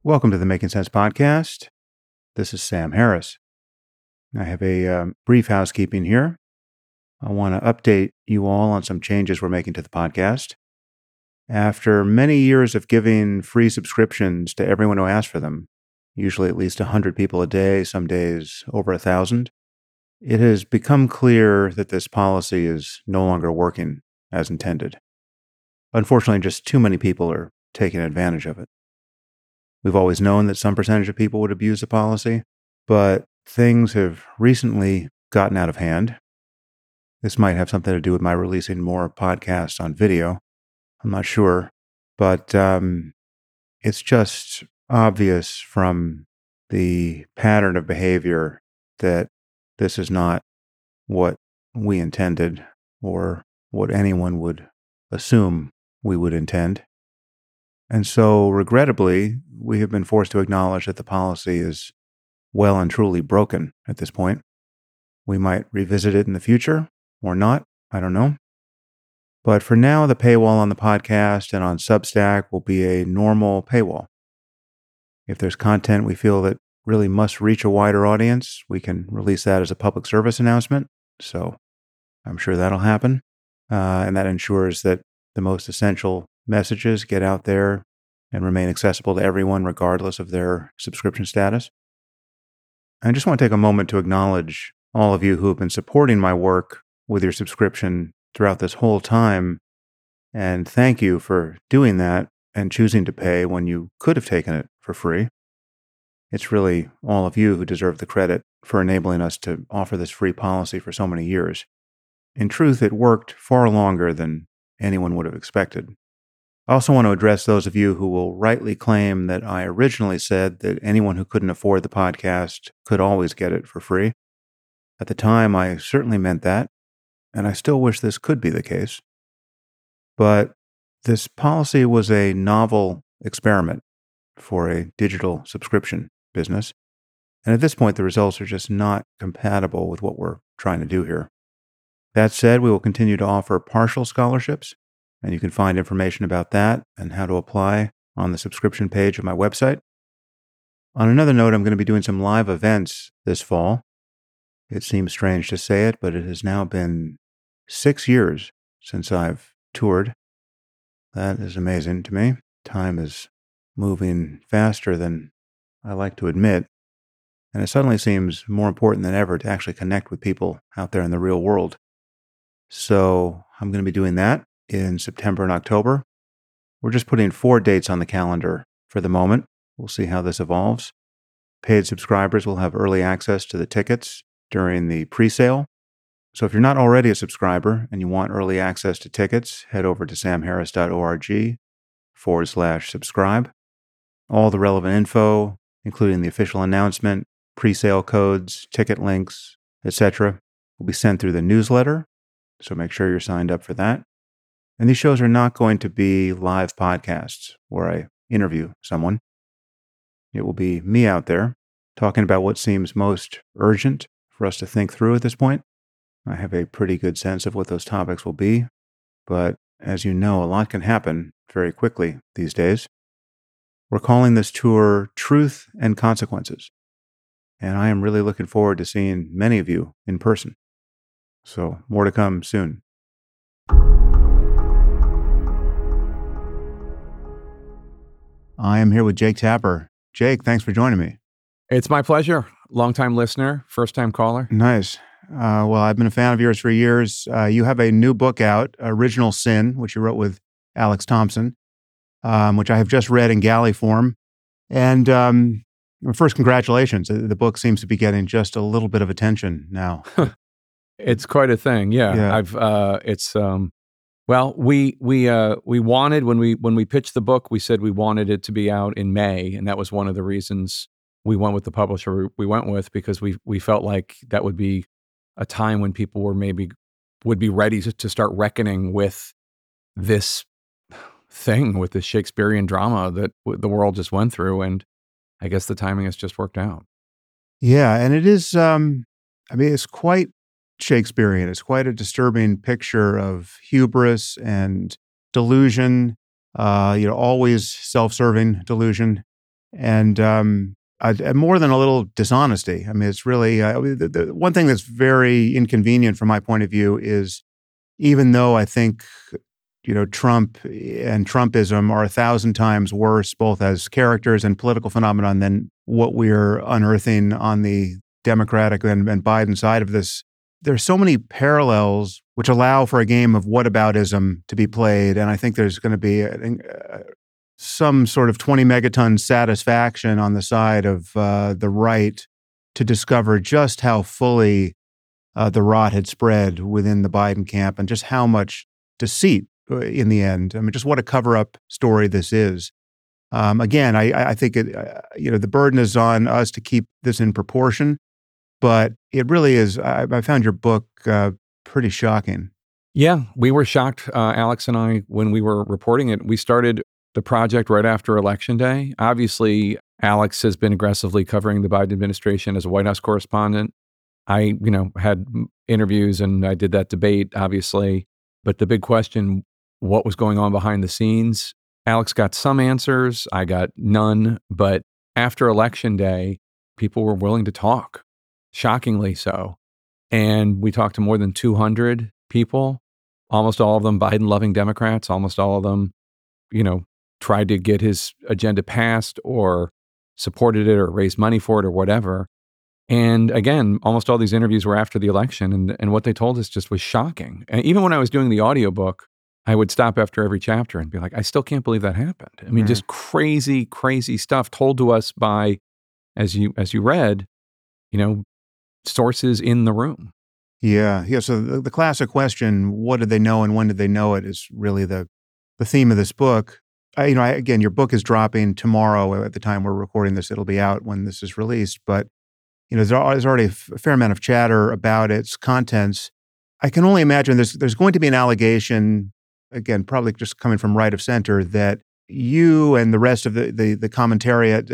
Welcome to the Making Sense podcast. This is Sam Harris. I have a brief housekeeping here. I want to update you all on some changes we're making to the podcast. After many years of giving free subscriptions to everyone who asked for them, usually at least 100 people a day, some days over 1,000, it has become clear that this policy is no longer working as intended. Unfortunately, just too many people are taking advantage of it. We've always known that some percentage of people would abuse the policy, but things have recently gotten out of hand. This might have something to do with my releasing more podcasts on video. I'm not sure, but it's just obvious from the pattern of behavior that this is not what we intended or what anyone would assume we would intend. And so, regrettably, we have been forced to acknowledge that the policy is well and truly broken at this point. We might revisit it in the future or not, I don't know. But for now, the paywall on the podcast and on Substack will be a normal paywall. If there's content we feel that really must reach a wider audience, we can release that as a public service announcement. So I'm sure that'll happen. And that ensures that the most essential messages get out there and remain accessible to everyone regardless of their subscription status. I just want to take a moment to acknowledge all of you who have been supporting my work with your subscription throughout this whole time, and thank you for doing that and choosing to pay when you could have taken it for free. It's really all of you who deserve the credit for enabling us to offer this free policy for so many years. In truth, it worked far longer than anyone would have expected. I also want to address those of you who will rightly claim that I originally said that anyone who couldn't afford the podcast could always get it for free. At the time, I certainly meant that, and I still wish this could be the case. But this policy was a novel experiment for a digital subscription business, and at this point, the results are just not compatible with what we're trying to do here. That said, we will continue to offer partial scholarships, and you can find information about that and how to apply on the subscription page of my website. On another note, I'm going to be doing some live events this fall. It seems strange to say it, but it has now been 6 years since I've toured. That is amazing to me. Time is moving faster than I like to admit, and it suddenly seems more important than ever to actually connect with people out there in the real world. So I'm going to be doing that in September and October. We're just putting 4 dates on the calendar for the moment. We'll see how this evolves. Paid subscribers will have early access to the tickets during the pre-sale. So if you're not already a subscriber and you want early access to tickets, head over to samharris.org/subscribe. All the relevant info, including the official announcement, pre-sale codes, ticket links, etc., will be sent through the newsletter. So make sure you're signed up for that. And these shows are not going to be live podcasts where I interview someone. It will be me out there talking about what seems most urgent for us to think through at this point. I have a pretty good sense of what those topics will be, but as you know, a lot can happen very quickly these days. We're calling this tour Truth and Consequences, and I am really looking forward to seeing many of you in person. So more to come soon. I am here with Jake Tapper. Jake, thanks for joining me. It's my pleasure. Longtime listener, first-time caller. Nice. Well, I've been a fan of yours for years. You have a new book out, Original Sin, which you wrote with Alex Thompson, which I have just read in galley form. And first, congratulations. The book seems to be getting just a little bit of attention now. It's quite a thing. Yeah. Well, we wanted, when we pitched the book, we said we wanted it to be out in May, and that was one of the reasons we went with the publisher we went with, because we felt like that would be a time when people would be ready to start reckoning with this thing, with this Shakespearean drama that the world just went through, and I guess the timing has just worked out. Yeah, and it is, it's quite Shakespearean. It's quite a disturbing picture of hubris and delusion, always self-serving delusion. and more than a little dishonesty. I mean, it's really the one thing that's very inconvenient from my point of view is, even though I think Trump and Trumpism are 1,000 times worse, both as characters and political phenomenon, than what we're unearthing on the Democratic and Biden side of this. There's so many parallels which allow for a game of whataboutism to be played, and I think there's going to be some sort of 20 megaton satisfaction on the side of the right to discover just how fully the rot had spread within the Biden camp and just how much deceit in the end. I mean, just what a cover-up story this is. Again, I think the burden is on us to keep this in proportion, but it really is. I found your book pretty shocking. Yeah, we were shocked, Alex and I, when we were reporting it. We started the project right after Election Day. Obviously, Alex has been aggressively covering the Biden administration as a White House correspondent. I, had interviews and I did that debate, obviously. But the big question, what was going on behind the scenes? Alex got some answers. I got none. But after Election Day, people were willing to talk, shockingly so. And we talked to more than 200 people, almost all of them Biden-loving Democrats, almost all of them, tried to get his agenda passed or supported it or raised money for it or whatever. And again, almost all these interviews were after the election, and what they told us just was shocking. And even when I was doing the audiobook, I would stop after every chapter and be like, I still can't believe that happened. I mean, just crazy, crazy stuff told to us by, as you read, sources in the room. Yeah. So the classic question, what did they know and when did they know it, is really the theme of this book. Again, your book is dropping tomorrow at the time we're recording this. It'll be out when this is released. But, there's already a fair amount of chatter about its contents. I can only imagine there's going to be an allegation, again, probably just coming from right of center, that you and the rest of the commentariat,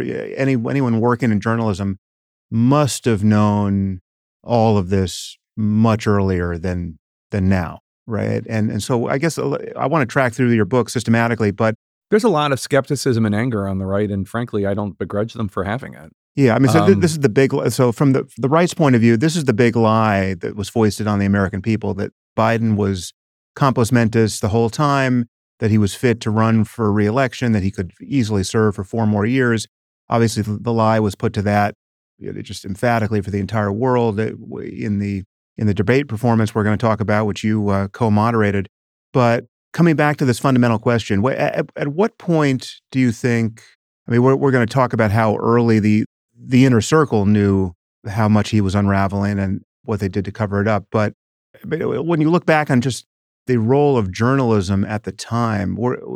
anyone working in journalism must have known all of this much earlier than now, right? And so I guess I want to track through your book systematically, but there's a lot of skepticism and anger on the right, and frankly, I don't begrudge them for having it. Yeah, I mean, so this is the big. So from the right's point of view, this is the big lie that was foisted on the American people, that Biden was compos mentis the whole time, that he was fit to run for re-election, that he could easily serve for 4 more years. Obviously, the lie was put to that just emphatically for the entire world in the debate performance we're going to talk about, which you co-moderated. But coming back to this fundamental question, at what point do you think? I mean, we're going to talk about how early the inner circle knew how much he was unraveling and what they did to cover it up. But when you look back on just the role of journalism at the time,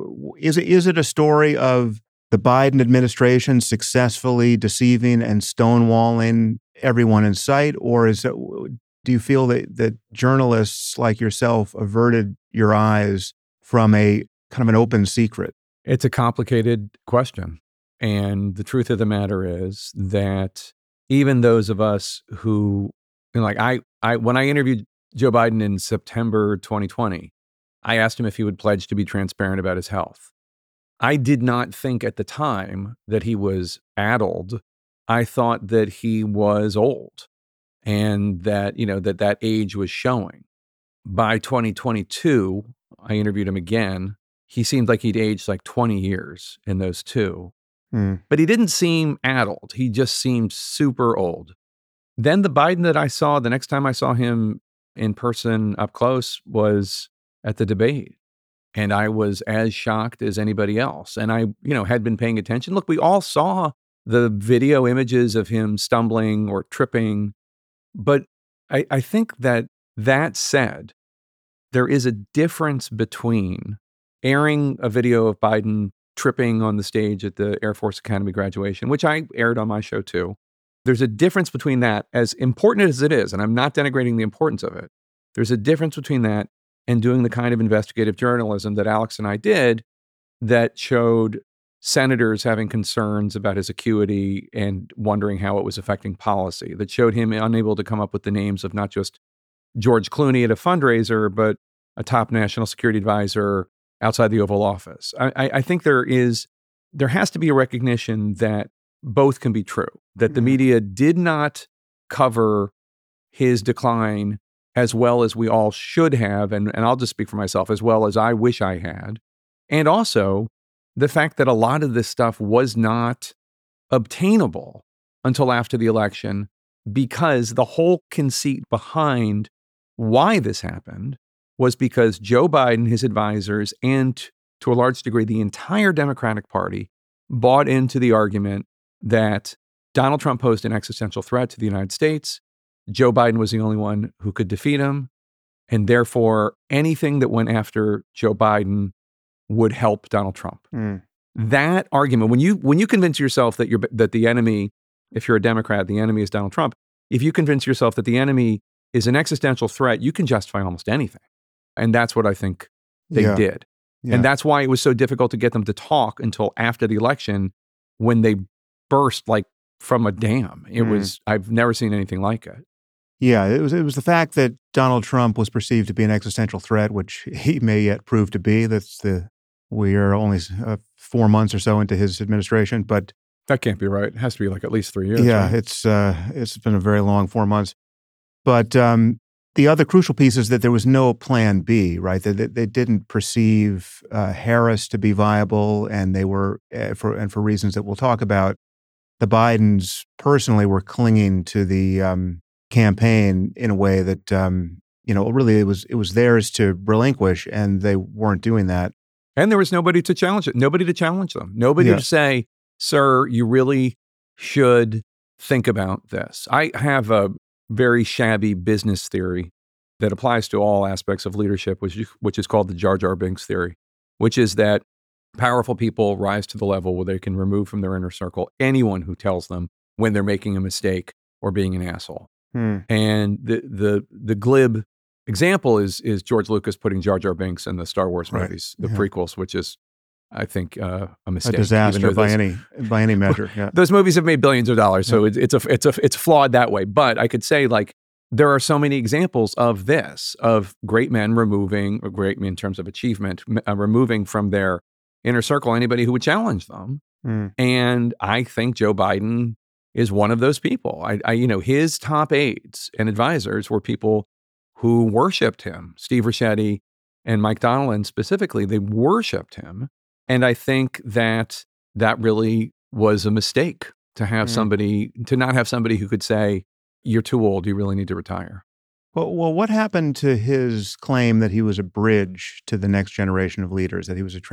is it a story of the Biden administration successfully deceiving and stonewalling everyone in sight? Or do you feel that journalists like yourself averted your eyes from a kind of an open secret? It's a complicated question. And the truth of the matter is that even those of us who, when I interviewed Joe Biden in September 2020, I asked him if he would pledge to be transparent about his health. I did not think at the time that he was addled. I thought that he was old and that, that age was showing. By 2022, I interviewed him again. He seemed like he'd aged like 20 years in those two. But he didn't seem addled. He just seemed super old. Then the Biden that I saw, the next time I saw him in person up close, was at the debate. And I was as shocked as anybody else. And I, had been paying attention. Look, we all saw the video images of him stumbling or tripping. But I think that said, there is a difference between airing a video of Biden tripping on the stage at the Air Force Academy graduation, which I aired on my show too. There's a difference between that, as important as it is, and I'm not denigrating the importance of it. There's a difference between that and doing the kind of investigative journalism that Alex and I did that showed senators having concerns about his acuity and wondering how it was affecting policy, that showed him unable to come up with the names of not just George Clooney at a fundraiser, but a top national security advisor outside the Oval Office. I think there is there has to be a recognition that both can be true, that the media did not cover his decline as well as we all should have, and I'll just speak for myself, as well as I wish I had. And also the fact that a lot of this stuff was not obtainable until after the election, because the whole conceit behind why this happened was because Joe Biden, his advisors, and to a large degree, the entire Democratic Party bought into the argument that Donald Trump posed an existential threat to the United States. Joe Biden was the only one who could defeat him. And therefore, anything that went after Joe Biden would help Donald Trump. That argument, when you convince yourself that the enemy, if you're a Democrat, the enemy is Donald Trump, if you convince yourself that the enemy is an existential threat, you can justify almost anything. And that's what I think they did. Yeah. And that's why it was so difficult to get them to talk until after the election, when they burst like from a dam. It was, I've never seen anything like it. Yeah, it was the fact that Donald Trump was perceived to be an existential threat, which he may yet prove to be. We are only 4 months or so into his administration, but that can't be right. It has to be like at least 3 years. Yeah, right? It's been a very long 4 months. But the other crucial piece is that there was no plan B, right? They didn't perceive Harris to be viable, and they were for reasons that we'll talk about. The Bidens personally were clinging to the campaign in a way that really it was theirs to relinquish, and they weren't doing that. And there was nobody to challenge it. Nobody to challenge them. Nobody to say, "Sir, you really should think about this." I have a very shabby business theory that applies to all aspects of leadership, which is called the Jar Jar Binks theory, which is that powerful people rise to the level where they can remove from their inner circle anyone who tells them when they're making a mistake or being an asshole. And the glib example is George Lucas putting Jar Jar Binks in the Star Wars movies, the prequels, which is, I think, a mistake. A disaster by any measure. Yeah. Those movies have made billions of dollars, so it's flawed that way. But I could say, like, there are so many examples of this, of great men removing, or great men in terms of achievement, removing from their inner circle anybody who would challenge them. And I think Joe Biden is one of those people. His top aides and advisors were people who worshiped him. Steve Ricchetti and Mike Donilon specifically, they worshiped him. And I think that really was a mistake to have to not have somebody who could say, "You're too old, you really need to retire." Well, what happened to his claim that he was a bridge to the next generation of leaders, that he was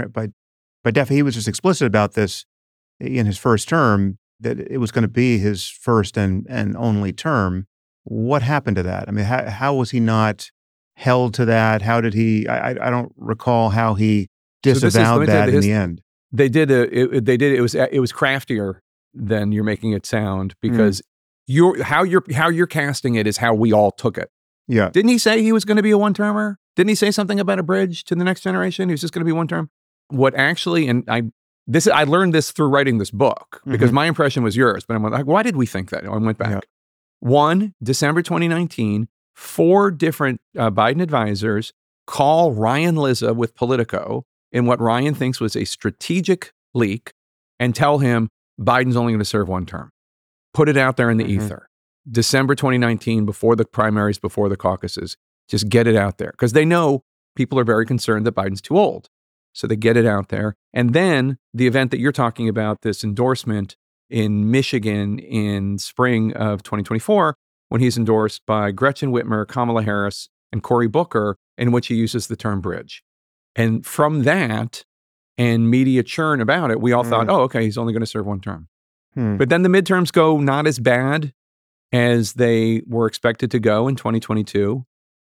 he was just explicit about this in his first term, that it was going to be his first and only term. What happened to that? I mean, how was he not held to that? How did he? I don't recall how he disavowed that in the end. They did. It was craftier than you're making it sound, because how you're casting it is how we all took it. Yeah. Didn't he say he was going to be a one-termer? Didn't he say something about a bridge to the next generation? He was just going to be one term. What actually, and I learned this through writing this book, because my impression was yours, but I'm like, why did we think that? I went back. Yeah. December 2019, 4 different Biden advisors call Ryan Lizza with Politico in what Ryan thinks was a strategic leak, and tell him Biden's only going to serve one term. Put it out there in the ether. December 2019, before the primaries, before the caucuses, just get it out there. Because they know people are very concerned that Biden's too old. So they get it out there. And then the event that you're talking about, this endorsement in Michigan in spring of 2024, when he's endorsed by Gretchen Whitmer, Kamala Harris, and Cory Booker, in which he uses the term bridge. And from that and media churn about it, we all thought, oh, okay, he's only going to serve one term. But then the midterms go not as bad as they were expected to go in 2022.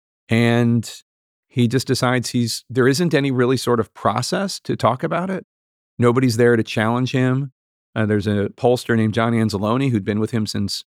And he just decides there isn't any really sort of process to talk about it. Nobody's there to challenge him. There's a pollster named John Anzalone who'd been with him since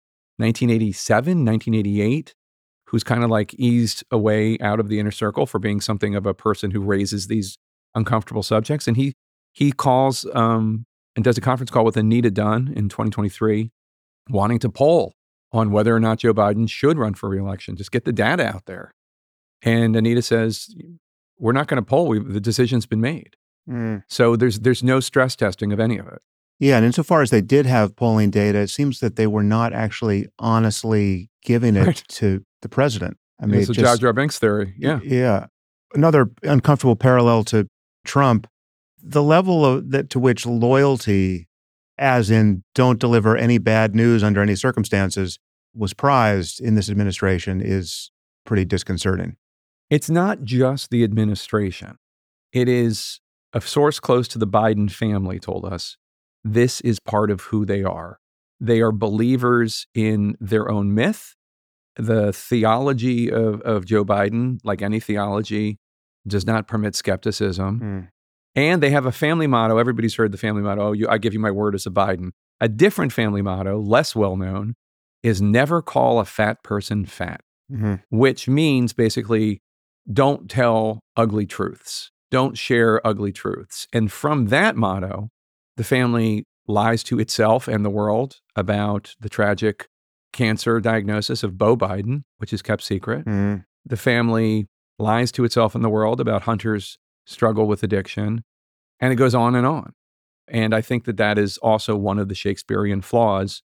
1987, 1988, who's kind of like eased away out of the inner circle for being something of a person who raises these uncomfortable subjects. And he calls and does a conference call with Anita Dunn in 2023, wanting to poll on whether or not Joe Biden should run for re-election. Just get the data out there. And Anita says, we're not going to poll. The decision's been made. Mm. So there's no stress testing of any of it. Yeah, and insofar as they did have polling data, it seems that they were not actually honestly giving it Right. to the president. I mean, It's it a Jar just Jar Binks theory. Yeah. yeah. Another uncomfortable parallel to Trump, the level of that to which loyalty, as in don't deliver any bad news under any circumstances, was prized in this administration is pretty disconcerting. It's not just the administration. It is a source close to the Biden family told us this is part of who they are. They are believers in their own myth. The theology of Joe Biden, like any theology, does not permit skepticism. Mm. And they have a family motto. Everybody's heard the family motto, I give you my word as a Biden. A different family motto, less well known, is never call a fat person fat, Mm-hmm. which means basically don't tell ugly truths. Don't share ugly truths. And from that motto, the family lies to itself and the world about the tragic cancer diagnosis of Beau Biden, which is kept secret. Mm-hmm. The family lies to itself and the world about Hunter's struggle with addiction. And it goes on and on. And I think that that is also one of the Shakespearean flaws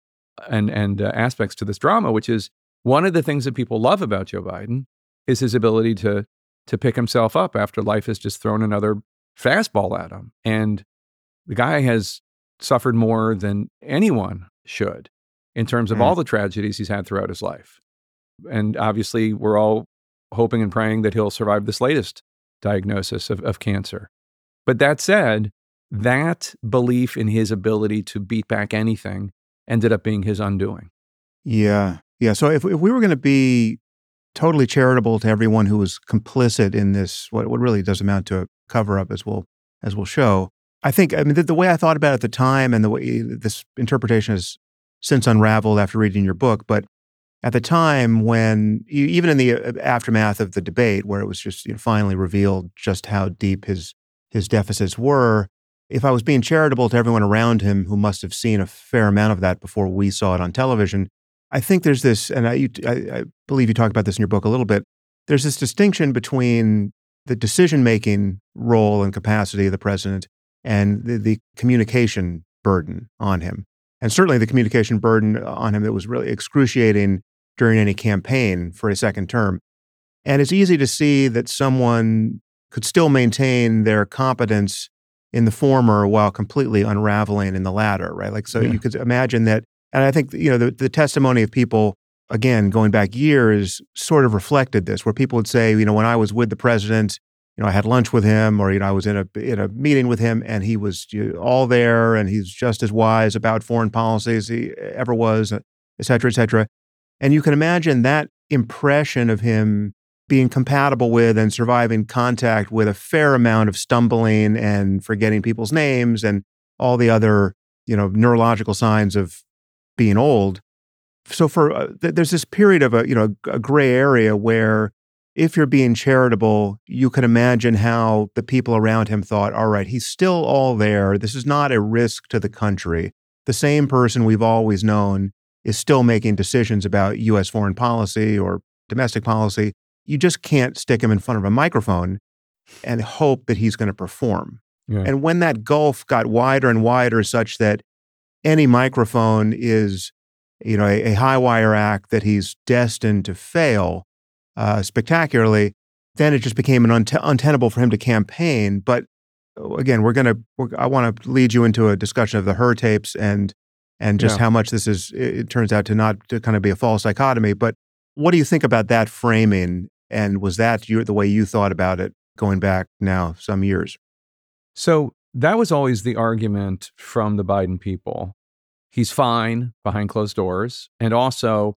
and aspects to this drama, which is one of the things that people love about Joe Biden is his ability to pick himself up after life has just thrown another fastball at him. And the guy has suffered more than anyone should in terms of all the tragedies he's had throughout his life. And obviously, we're all hoping and praying that he'll survive this latest diagnosis of cancer. But that said, that belief in his ability to beat back anything ended up being his undoing. Yeah. Yeah. So if we were going to be totally charitable to everyone who was complicit in this, what really does amount to a cover-up, as we'll show, I think, I mean, the way I thought about it at the time and the way this interpretation has since unraveled after reading your book, but at the time when, even in the aftermath of the debate, where it was just finally revealed just how deep his deficits were, if I was being charitable to everyone around him who must have seen a fair amount of that before we saw it on television, I think there's this, and I believe you talk about this in your book a little bit, there's this distinction between the decision-making role and capacity of the president and the communication burden on him. And certainly the communication burden on him that was really excruciating during any campaign for a second term. And it's easy to see that someone could still maintain their competence in the former while completely unraveling in the latter, right? Like, so you could imagine that. And I think, the testimony of people, again, going back years, sort of reflected this, where people would say, when I was with the president, I had lunch with him, or, I was in a meeting with him, and he was all there, and he's just as wise about foreign policy as he ever was, et cetera, et cetera. And you can imagine that impression of him being compatible with and surviving contact with a fair amount of stumbling and forgetting people's names and all the other, neurological signs of being old. So there's this period of a gray area where if you're being charitable, you can imagine how the people around him thought, all right, he's still all there. This is not a risk to the country. The same person we've always known is still making decisions about U.S. foreign policy or domestic policy. You just can't stick him in front of a microphone and hope that he's going to perform. Yeah. And when that gulf got wider and wider such that any microphone is, a high wire act that he's destined to fail spectacularly, then it just became untenable for him to campaign. But again, I want to lead you into a discussion of the Hur tapes and just how much this is, it turns out to kind of be a false dichotomy. But what do you think about that framing? And was that the way you thought about it going back now some years? So that was always the argument from the Biden people. He's fine behind closed doors. And also,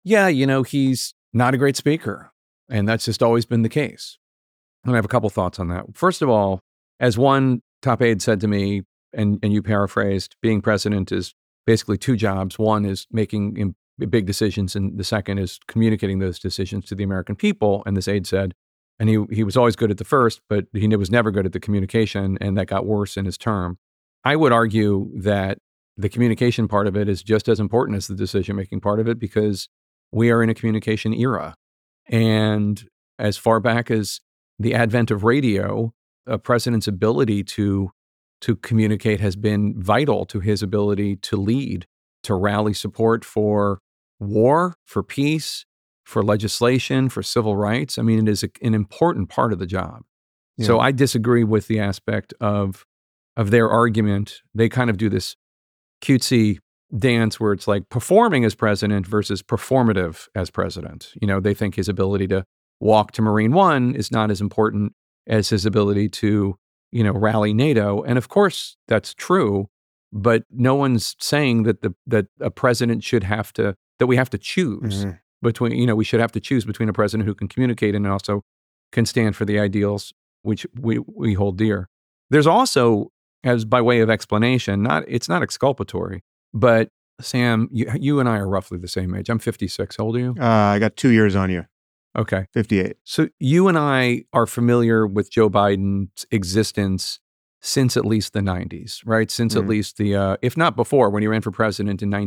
he's not a great speaker. And that's just always been the case. And I have a couple thoughts on that. First of all, as one top aide said to me, and you paraphrased, being president is basically two jobs. One is making big decisions, and the second is communicating those decisions to the American people. And this aide said, and he was always good at the first, but he was never good at the communication, and that got worse in his term. I would argue that the communication part of it is just as important as the decision-making part of it, because we are in a communication era. And as far back as the advent of radio, a president's ability to communicate has been vital to his ability to lead, to rally support for war, for peace, for legislation, for civil rights. I mean, it is an important part of the job. Yeah. So I disagree with the aspect of their argument. They kind of do this cutesy dance where it's like performing as president versus performative as president. You know, they think his ability to walk to Marine One is not as important as his ability to, you know, rally NATO. And of course, that's true. But no one's saying that that a president should have to, that we have to choose between, you know, we should have to choose between a president who can communicate and also can stand for the ideals which we hold dear. There's also, as by way of explanation, it's not exculpatory, but Sam, you and I are roughly the same age. I'm 56. How old are you? I got 2 years on you. Okay. 58. So you and I are familiar with Joe Biden's existence since at least the 90s, right? Since at least the, if not before, when he ran for president in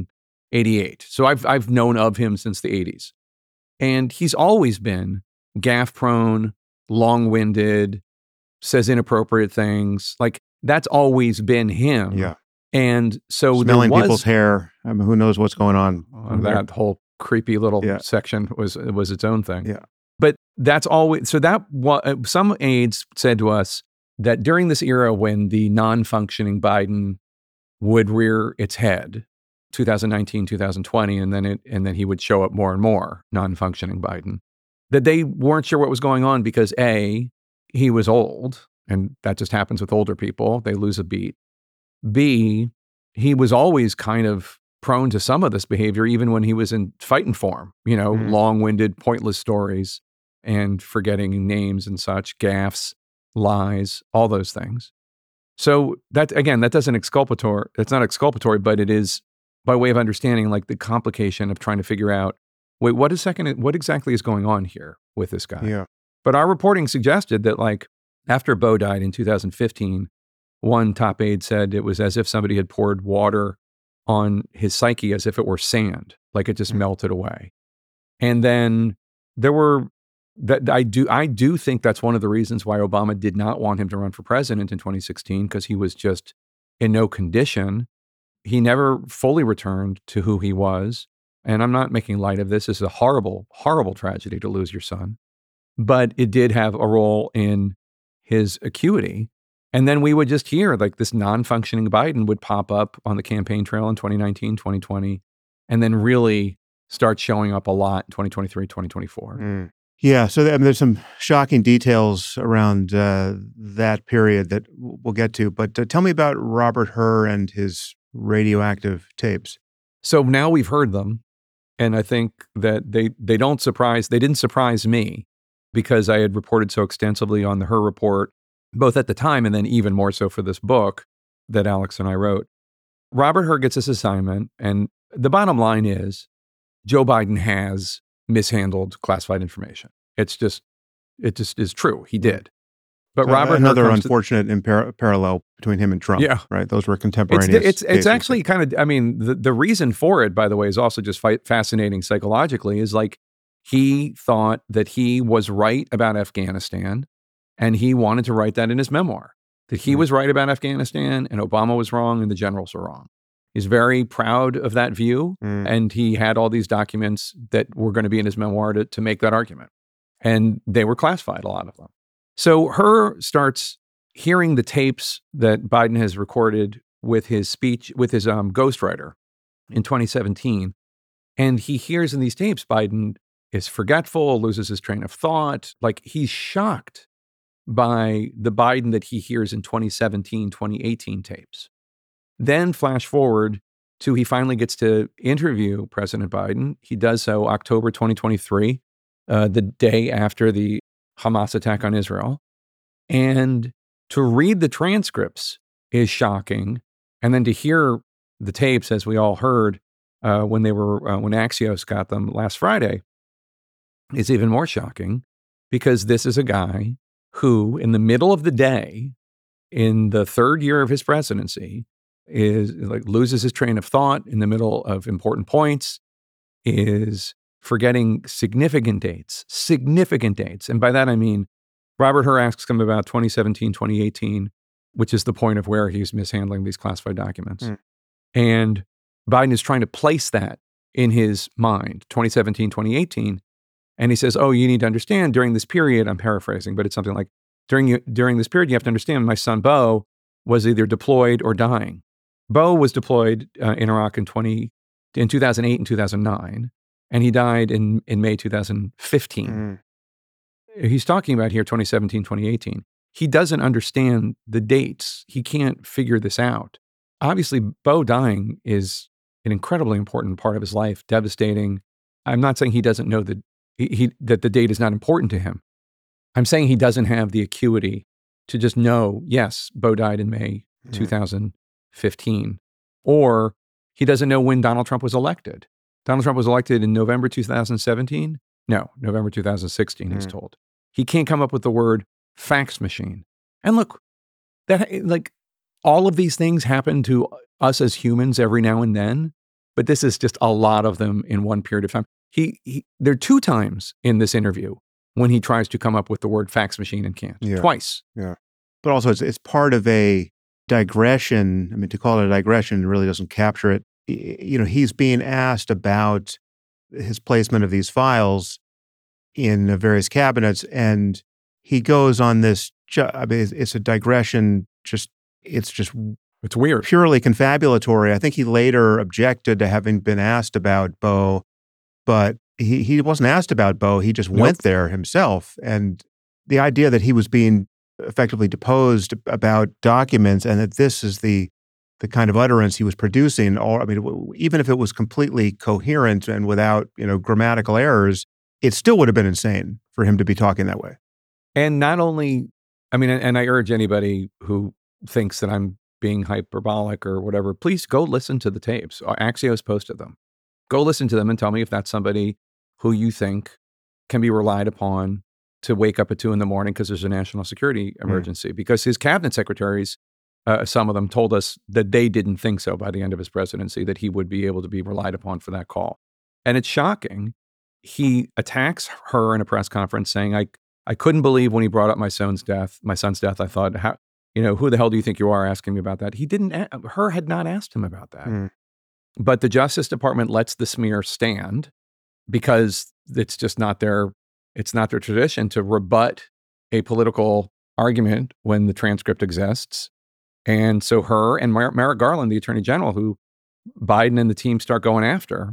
1988. So I've known of him since the 80s. And he's always been gaffe prone, long-winded, says inappropriate things. Like, that's always been him. Yeah. And so smelling people's hair. I mean, who knows what's going on? That whole creepy little section was its own thing. Yeah. But that's always, so that some aides said to us that during this era when the non-functioning Biden would rear its head, 2019, 2020, and then he would show up more and more, non-functioning Biden, that they weren't sure what was going on because A, he was old, and that just happens with older people. They lose a beat. B, he was always kind of prone to some of this behavior, even when he was in fighting form, you know, long-winded, pointless stories and forgetting names and such, gaffes, lies, all those things. So that, again, that's not exculpatory, but it is by way of understanding like the complication of trying to figure out, wait, what exactly is going on here with this guy? Yeah. But our reporting suggested that like after Beau died in 2015, one top aide said it was as if somebody had poured water on his psyche as if it were sand, like it just melted away. And then there were, that I do think that's one of the reasons why Obama did not want him to run for president in 2016, because he was just in no condition. He never fully returned to who he was. And I'm not making light of this. This is a horrible, horrible tragedy to lose your son. But it did have a role in his acuity. And then we would just hear like this non-functioning Biden would pop up on the campaign trail in 2019, 2020, and then really start showing up a lot in 2023, 2024. Yeah. So there's some shocking details around that period that we'll get to. But tell me about Robert Hur and his radioactive tapes. So now we've heard them. And I think that they didn't surprise me because I had reported so extensively on the Hur report, both at the time and then even more so for this book that Alex and I wrote. Robert Hur gets this assignment, and the bottom line is Joe Biden has mishandled classified information. It just is true. He did. But Robert another unfortunate parallel between him and Trump. Yeah. Right. Those were contemporaneous. It's actually kind of, I mean, the reason for it, by the way, is also just fascinating psychologically, is like he thought that he was right about Afghanistan, and he wanted to write that in his memoir, that he was right about Afghanistan and Obama was wrong and the generals were wrong. He's very proud of that view. And he had all these documents that were going to be in his memoir to make that argument. And they were classified, a lot of them. So Hur starts hearing the tapes that Biden has recorded with his speech, with his ghostwriter in 2017. And he hears in these tapes, Biden is forgetful, loses his train of thought. Like, he's shocked by the Biden that he hears in 2017, 2018 tapes. Then flash forward to he finally gets to interview President Biden. He does so October 2023, the day after the Hamas attack on Israel. And to read the transcripts is shocking. And then to hear the tapes, as we all heard when Axios got them last Friday, is even more shocking, because this is a guy who, in the middle of the day, in the third year of his presidency, is like loses his train of thought in the middle of important points, is forgetting significant dates. And by that, I mean, Robert Hur asks him about 2017, 2018, which is the point of where he's mishandling these classified documents. And Biden is trying to place that in his mind, 2017, 2018. And he says, oh, you need to understand during this period, I'm paraphrasing, but it's something like, during this period, you have to understand my son, Beau, was either deployed or dying. Beau was deployed in Iraq in 2008 and 2009, and he died in May 2015. He's talking about here 2017, 2018. He doesn't understand the dates. He can't figure this out. Obviously, Beau dying is an incredibly important part of his life, devastating. I'm not saying he doesn't know that that the date is not important to him. I'm saying he doesn't have the acuity to just know, yes, Beau died in May 2015. Or he doesn't know when Donald Trump was elected. Donald Trump was elected in November 2017? No, November 2016, he's told. He can't come up with the word fax machine. And look, all of these things happen to us as humans every now and then, but this is just a lot of them in one period of time. There are 2 times in this interview when he tries to come up with the word fax machine and can't. Twice. Yeah. But also it's part of a digression. I mean, to call it a digression really doesn't capture it. He's being asked about his placement of these files in various cabinets, and he goes on this, it's a digression, it's weird. Purely confabulatory. I think he later objected to having been asked about Beau, but he wasn't asked about Beau. He just went there himself. And the idea that he was being effectively deposed about documents and that this is the kind of utterance he was producing, even if it was completely coherent and without, grammatical errors, it still would have been insane for him to be talking that way. And not only, and I urge anybody who thinks that I'm being hyperbolic or whatever, please go listen to the tapes. Axios posted them. Go listen to them and tell me if that's somebody who you think can be relied upon to wake up at 2 a.m. because there's a national security emergency. Because his cabinet secretaries, some of them told us that they didn't think so by the end of his presidency, that he would be able to be relied upon for that call. And it's shocking. He attacks her in a press conference saying, I couldn't believe when he brought up my son's death. I thought, who the hell do you think you are asking me about that? Her had not asked him about that. But the Justice Department lets the smear stand because it's just not their tradition to rebut a political argument when the transcript exists. And so her and Merrick Garland, the Attorney General, who Biden and the team start going after,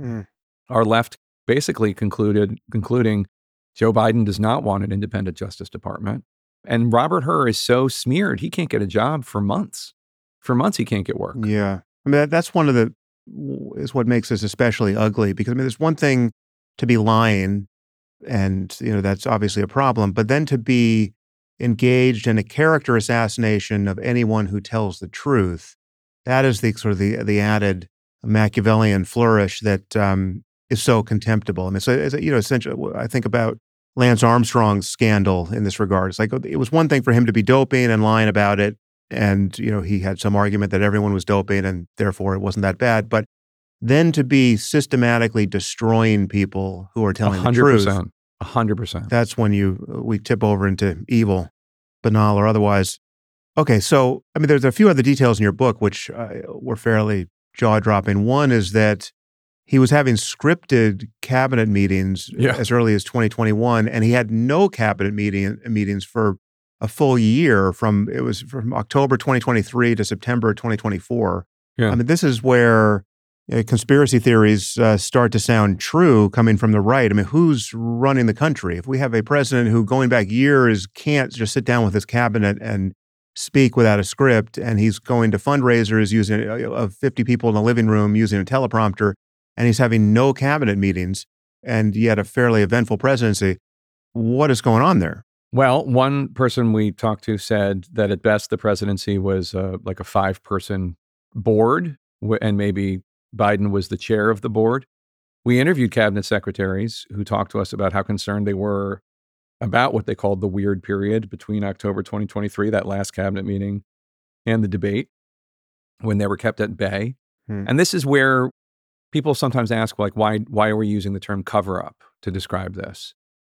are left basically concluding Joe Biden does not want an independent Justice Department. And Robert Hur is so smeared, he can't get a job for months. For months, he can't get work. Yeah. That's is what makes this especially ugly, because there's one thing to be lying, and that's obviously a problem, but then to be engaged in a character assassination of anyone who tells the truth, that is the sort of the added Machiavellian flourish that is so contemptible. Essentially, I think about Lance Armstrong's scandal in this regard. It's like, it was one thing for him to be doping and lying about it, and he had some argument that everyone was doping and therefore it wasn't that bad. But then to be systematically destroying people who are telling the truth, 100%. that's when we tip over into evil, banal or otherwise. Okay, so there's a few other details in your book which were fairly jaw-dropping. One is that he was having scripted cabinet meetings as early as 2021, and he had no cabinet meetings for a full year from October 2023 to September 2024. Yeah. This is where conspiracy theories start to sound true coming from the right. Who's running the country? If we have a president who, going back years, can't just sit down with his cabinet and speak without a script, and he's going to fundraisers using of 50 people in a living room using a teleprompter, and he's having no cabinet meetings, and yet a fairly eventful presidency, what is going on there? Well, one person we talked to said that at best the presidency was like a 5-person board, and maybe Biden was the chair of the board. We interviewed cabinet secretaries who talked to us about how concerned they were about what they called the weird period between October 2023, that last cabinet meeting, and the debate, when they were kept at bay. And this is where people sometimes ask, why are we using the term cover-up to describe this?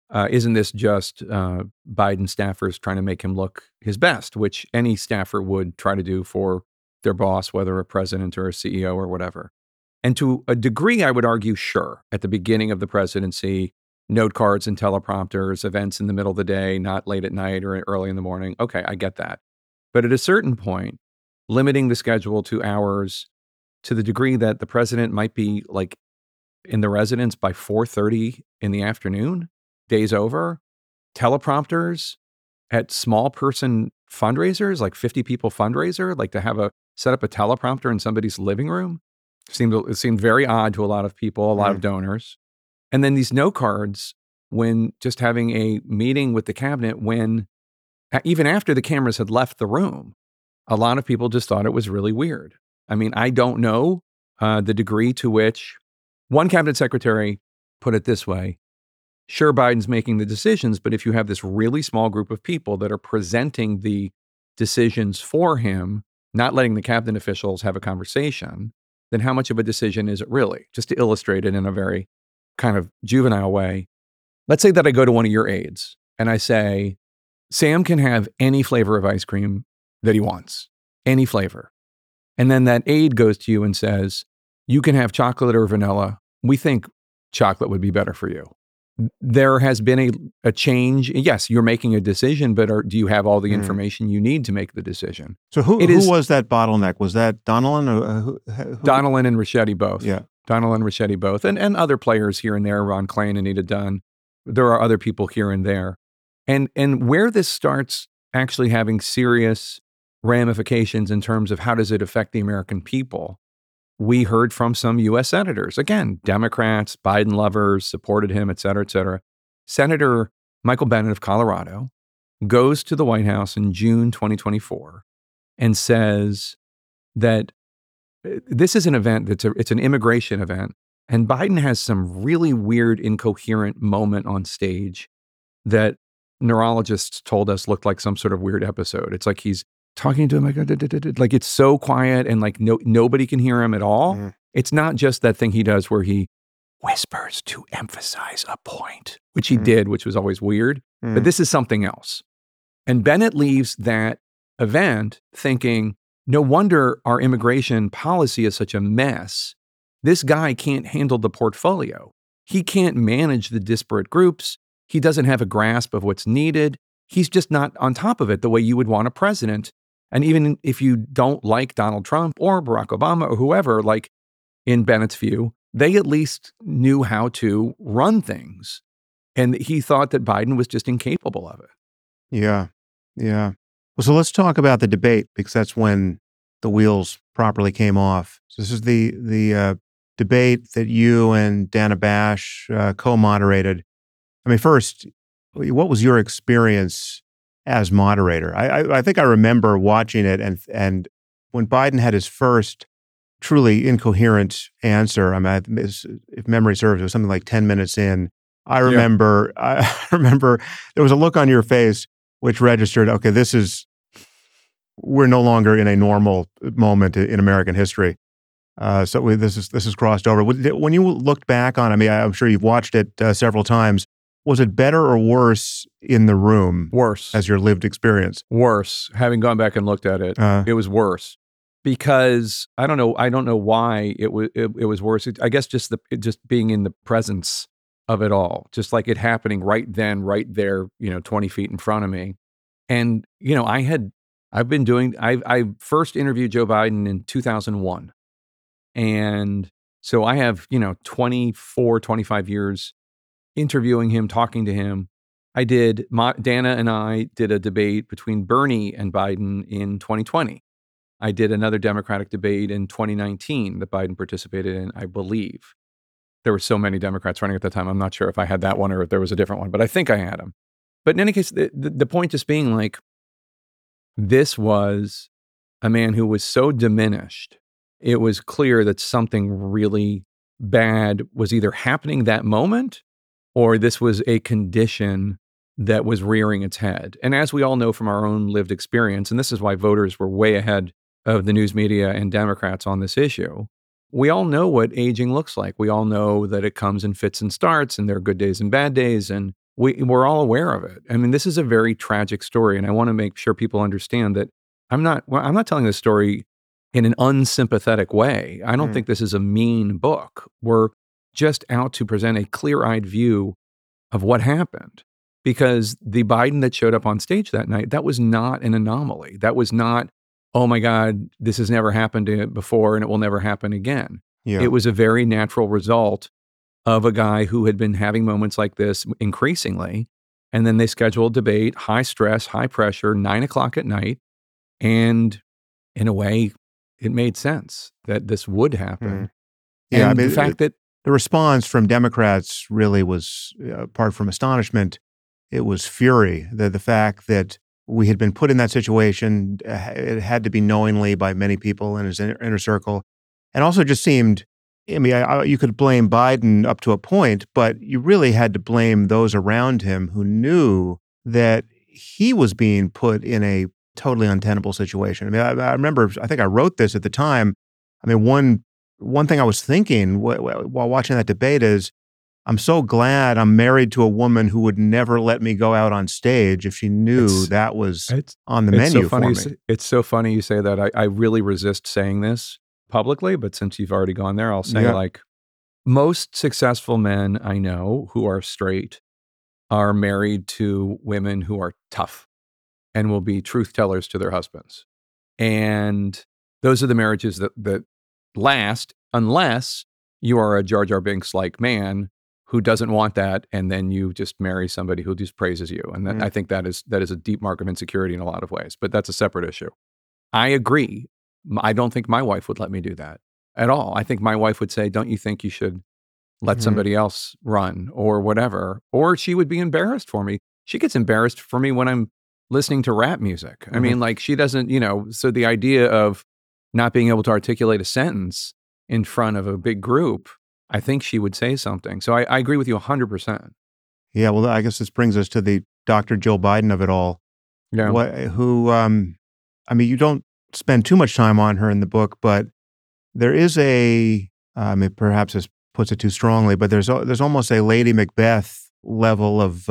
isn't this just Biden staffers trying to make him look his best, which any staffer would try to do for their boss, whether a president or a CEO or whatever. And to a degree, I would argue, sure, at the beginning of the presidency, note cards and teleprompters, events in the middle of the day, not late at night or early in the morning. Okay, I get that. But at a certain point, limiting the schedule to hours to the degree that the president might be like in the residence by 4:30 in the afternoon, days over, teleprompters at small person fundraisers, like 50 people fundraiser, like to set up a teleprompter in somebody's living room. It seemed very odd to a lot of people, a lot of donors. And then these note cards, when just having a meeting with the cabinet, when even after the cameras had left the room, a lot of people just thought it was really weird. I mean, I don't know the degree to which one cabinet secretary put it this way. Sure, Biden's making the decisions, but if you have this really small group of people that are presenting the decisions for him, not letting the cabinet officials have a conversation, then how much of a decision is it really? Just to illustrate it in a very kind of juvenile way. Let's say that I go to one of your aides and I say, Sam can have any flavor of ice cream that he wants, any flavor. And then that aide goes to you and says, you can have chocolate or vanilla. We think chocolate would be better for you. There has been a change. Yes, you're making a decision, but do you have all the information you need to make the decision? So who was that bottleneck? Was that Donilon? Or who? Donilon and Ricchetti both. Yeah. Donilon and Ricchetti both. And other players here and there, Ron Klain, Anita Dunn. There are other people here and there. And where this starts actually having serious ramifications in terms of how does it affect the American people, we heard from some U.S. senators, again, Democrats, Biden lovers, supported him, et cetera, et cetera. Senator Michael Bennet of Colorado goes to the White House in June 2024 and says that this is an event it's an immigration event, and Biden has some really weird, incoherent moment on stage that neurologists told us looked like some sort of weird episode. It's like he's talking to him like it's so quiet and like nobody can hear him at all. It's not just that thing he does where he whispers to emphasize a point, which he did, which was always weird. But this is something else. And Bennet leaves that event thinking, no wonder our immigration policy is such a mess. This guy can't handle the portfolio. He can't manage the disparate groups. He doesn't have a grasp of what's needed. He's just not on top of it the way you would want a president. And even if you don't like Donald Trump or Barack Obama or whoever, like in Bennett's view, they at least knew how to run things. And he thought that Biden was just incapable of it. Yeah. Yeah. Well, so let's talk about the debate, because that's when the wheels properly came off. So this is the debate that you and Dana Bash co-moderated. I mean, first, what was your experience as moderator? I think I remember watching it, and when Biden had his first truly incoherent answer, I mean, if memory serves, it was something like 10 minutes in. I remember there was a look on your face which registered, okay, we're no longer in a normal moment in American history. So this is crossed over. When you looked back on it, I mean, I'm sure you've watched it several times. Was it better or worse in the room? Worse. As your lived experience? Worse. Having gone back and looked at it, it was worse. Because I don't know why it was worse. I guess just being in the presence of it all, just like it happening right then, right there, 20 feet in front of me. And, I first interviewed Joe Biden in 2001. And so I have, 24, 25 years interviewing him, talking to him. Dana and I did a debate between Bernie and Biden in 2020. I did another Democratic debate in 2019 that Biden participated in, I believe. There were so many Democrats running at the time. I'm not sure if I had that one or if there was a different one, but I think I had him. But in any case, the point just being like, this was a man who was so diminished. It was clear that something really bad was either happening that moment, or this was a condition that was rearing its head. And as we all know from our own lived experience, and this is why voters were way ahead of the news media and Democrats on this issue, we all know what aging looks like. We all know that it comes in fits and starts, and there are good days and bad days. And we're all aware of it. I mean, this is a very tragic story, and I want to make sure people understand that I'm not telling this story in an unsympathetic way. I don't think this is a mean book. We're just out to present a clear-eyed view of what happened, because the Biden that showed up on stage that night, that was not an anomaly. That was not, oh my God, this has never happened before and it will never happen again. Yeah. It was a very natural result of a guy who had been having moments like this increasingly. And then they scheduled a debate, high stress, high pressure, 9:00 at night. And in a way, it made sense that this would happen. Yeah, And I mean, the fact that the response from Democrats really was, apart from astonishment, it was fury. The fact that we had been put in that situation, it had to be knowingly by many people in his inner circle, and also just seemed, I mean, you could blame Biden up to a point, but you really had to blame those around him who knew that he was being put in a totally untenable situation. I mean, I remember, I think I wrote this at the time. I mean, one thing I was thinking while watching that debate is, I'm so glad I'm married to a woman who would never let me go out on stage if she knew that was on the menu for me. It's so funny you say that. I really resist saying this publicly, but since you've already gone there, I'll say like, most successful men I know who are straight are married to women who are tough and will be truth tellers to their husbands. And those are the marriages that last, unless you are a Jar Jar Binks-like man who doesn't want that, and then you just marry somebody who just praises you. And I think that is a deep mark of insecurity in a lot of ways, but that's a separate issue. I agree. I don't think my wife would let me do that at all. I think my wife would say, don't you think you should let somebody else run or whatever? Or she would be embarrassed for me. She gets embarrassed for me when I'm listening to rap music. I mean, like, she doesn't, so the idea of not being able to articulate a sentence in front of a big group, I think she would say something. So I agree with you 100%. Yeah, well, I guess this brings us to the Dr. Jill Biden of it all. Yeah. I mean, you don't spend too much time on her in the book, but there is perhaps this puts it too strongly, but there's almost a Lady Macbeth level of,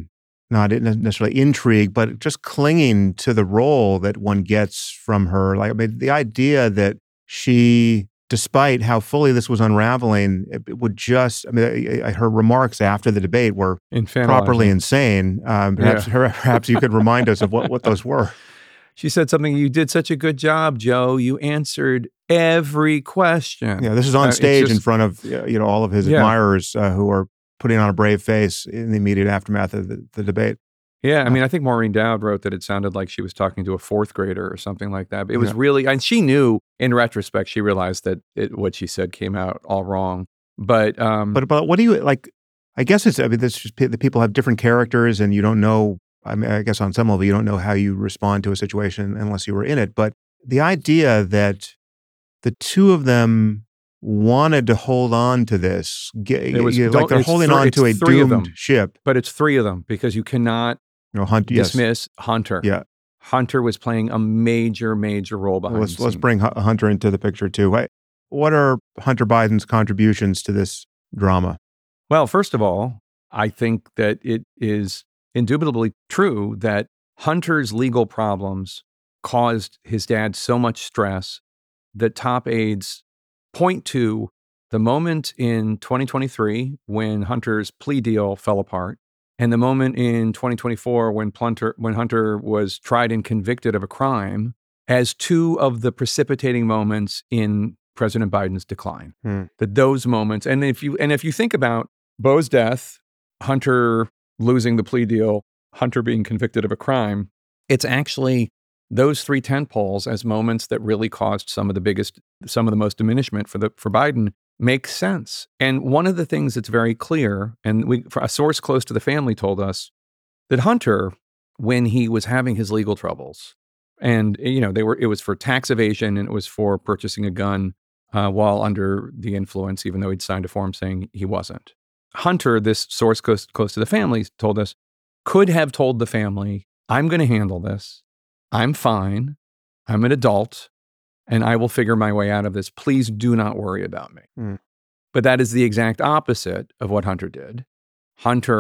not necessarily intrigue, but just clinging to the role that one gets from her. Like, I mean, the idea that she, despite how fully this was unraveling, it would just, I mean, her remarks after the debate were properly insane. Perhaps you could remind us of what those were. She said something, "You did such a good job, Joe. You answered every question." Yeah, this is on stage in front of all of his admirers who are putting on a brave face in the immediate aftermath of the debate. Yeah, I mean, I think Maureen Dowd wrote that it sounded like she was talking to a fourth grader or something like that. It was really, and she knew in retrospect, she realized that what she said came out all wrong. But what do you like? I guess it's, I mean, this just, the people have different characters, and you don't know. I mean, I guess on some level, you don't know how you respond to a situation unless you were in it. But the idea that the two of them wanted to hold on to this, like they're holding on to a doomed ship. But it's three of them, because you cannot dismiss Hunter. Yeah, Hunter was playing a major role behind the scenes. Let's bring Hunter into the picture too. What are Hunter Biden's contributions to this drama? Well, first of all, I think that it is indubitably true that Hunter's legal problems caused his dad so much stress that top aides point to the moment in 2023 when Hunter's plea deal fell apart, and the moment in 2024 when Hunter was tried and convicted of a crime as two of the precipitating moments in President Biden's decline. That those moments, and if you think about Beau's death, Hunter losing the plea deal, Hunter being convicted of a crime, it's actually those three tentpoles as moments that really caused some of the most diminishment for Biden makes sense. And one of the things that's very clear, and a source close to the family told us that Hunter, when he was having his legal troubles, and it was for tax evasion and it was for purchasing a gun while under the influence, even though he'd signed a form saying he wasn't. Hunter, this source close to the family, told us, could have told the family, I'm going to handle this. I'm fine. I'm an adult, and I will figure my way out of this. Please do not worry about me. But that is the exact opposite of what Hunter did. Hunter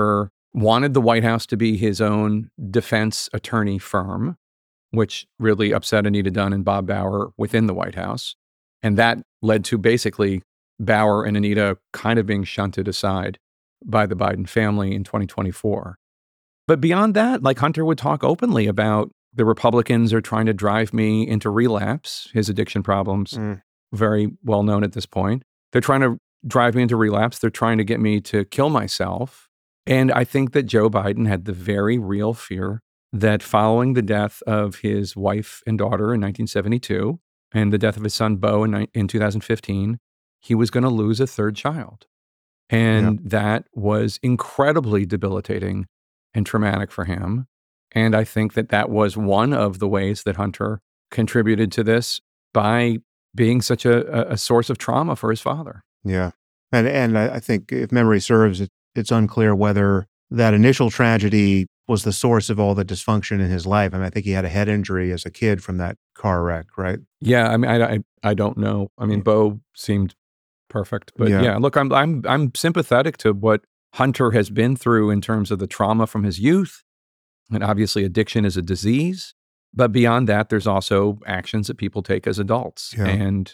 wanted the White House to be his own defense attorney firm, which really upset Anita Dunn and Bob Bauer within the White House. And that led to basically Bauer and Anita kind of being shunted aside by the Biden family in 2024. But beyond that, like Hunter would talk openly about the Republicans are trying to drive me into relapse, his addiction problems, very well known at this point. They're trying to drive me into relapse. They're trying to get me to kill myself. And I think that Joe Biden had the very real fear that following the death of his wife and daughter in 1972 and the death of his son, Beau, in 2015, he was going to lose a third child. And that was incredibly debilitating and traumatic for him. And I think that that was one of the ways that Hunter contributed to this by being such a source of trauma for his father. Yeah. And I think if memory serves, it's unclear whether that initial tragedy was the source of all the dysfunction in his life. I mean, I think he had a head injury as a kid from that car wreck, right? Yeah. I mean, I don't know. I mean, Beau seemed perfect, but yeah, look, I'm sympathetic to what Hunter has been through in terms of the trauma from his youth. And obviously addiction is a disease, but beyond that, there's also actions that people take as adults. And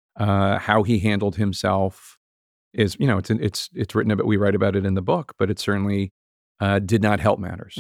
how he handled himself is, it's written about, we write about it in the book, but it certainly did not help matters.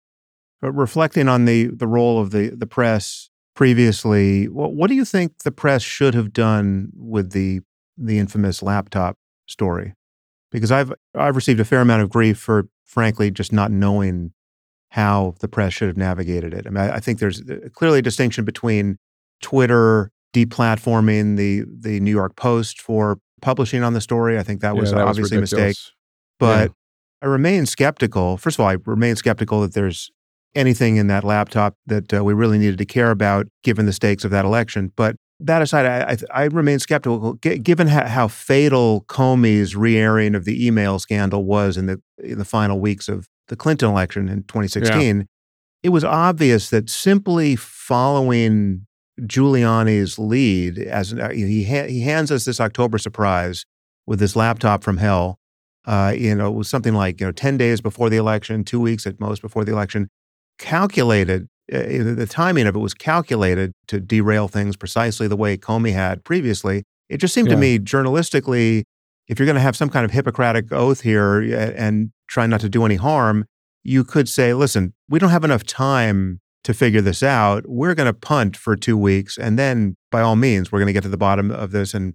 But reflecting on the role of the press previously, what do you think the press should have done with the infamous laptop story? Because I've received a fair amount of grief for, frankly, just not knowing how the press should have navigated it. I mean, I think there's clearly a distinction between Twitter deplatforming the New York Post for publishing on the story. I think that was obviously a mistake. But I remain skeptical. First of all, I remain skeptical that there's anything in that laptop that we really needed to care about, given the stakes of that election. But that aside, I remain skeptical, given how fatal Comey's re-airing of the email scandal was in the final weeks of the Clinton election in 2016. It was obvious that simply following Giuliani's lead, as he hands us this October surprise with this laptop from hell, it was something like 10 days before the election, 2 weeks at most before the election, calculated. The timing of it was calculated to derail things precisely the way Comey had previously. It just seemed to me, journalistically, if you're going to have some kind of Hippocratic oath here and try not to do any harm, you could say, listen, we don't have enough time to figure this out. We're going to punt for 2 weeks, and then, by all means, we're going to get to the bottom of this and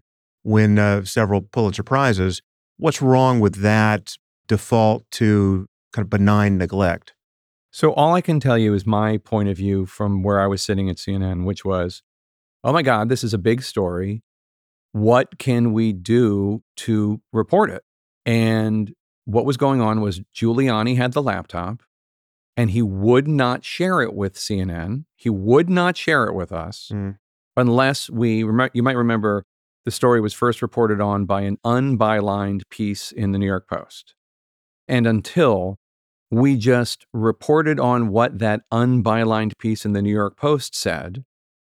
win several Pulitzer Prizes. What's wrong with that default to kind of benign neglect? So all I can tell you is my point of view from where I was sitting at CNN, which was, oh my God, this is a big story. What can we do to report it? And what was going on was Giuliani had the laptop and he would not share it with CNN. He would not share it with us unless you might remember the story was first reported on by an unbylined piece in the New York Post. And until we just reported on what that unbylined piece in the New York Post said,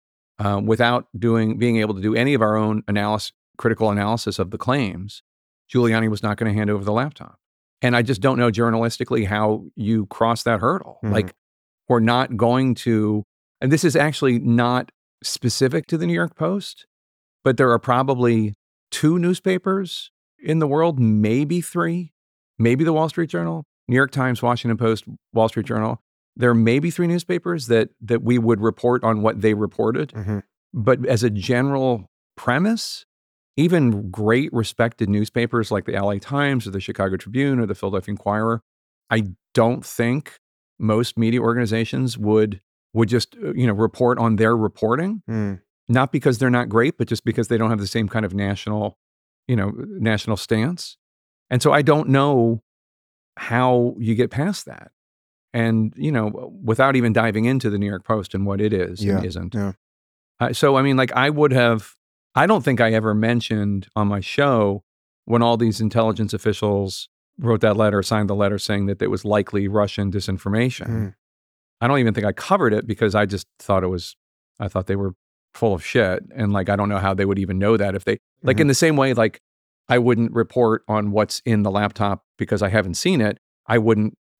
without being able to do any of our own critical analysis of the claims, Giuliani was not going to hand over the laptop. And I just don't know journalistically how you cross that hurdle. Like, we're not going to, and this is actually not specific to the New York Post, but there are probably 2 newspapers in the world, maybe 3, maybe the Wall Street Journal, New York Times, Washington Post, Wall Street Journal. There may be 3 newspapers that we would report on what they reported. But as a general premise, even great respected newspapers like the LA Times or the Chicago Tribune or the Philadelphia Inquirer, I don't think most media organizations would just report on their reporting. Not because they're not great, but just because they don't have the same kind of national stance. And so I don't know how you get past that. And, without even diving into the New York Post and what it is and isn't. So, I mean, like I don't think I ever mentioned on my show when all these intelligence officials wrote that letter, signed the letter saying that it was likely Russian disinformation. I don't even think I covered it because I just thought I thought they were full of shit. And like, I don't know how they would even know that if they, like in the same way, like I wouldn't report on what's in the laptop because I haven't seen it. I wouldn't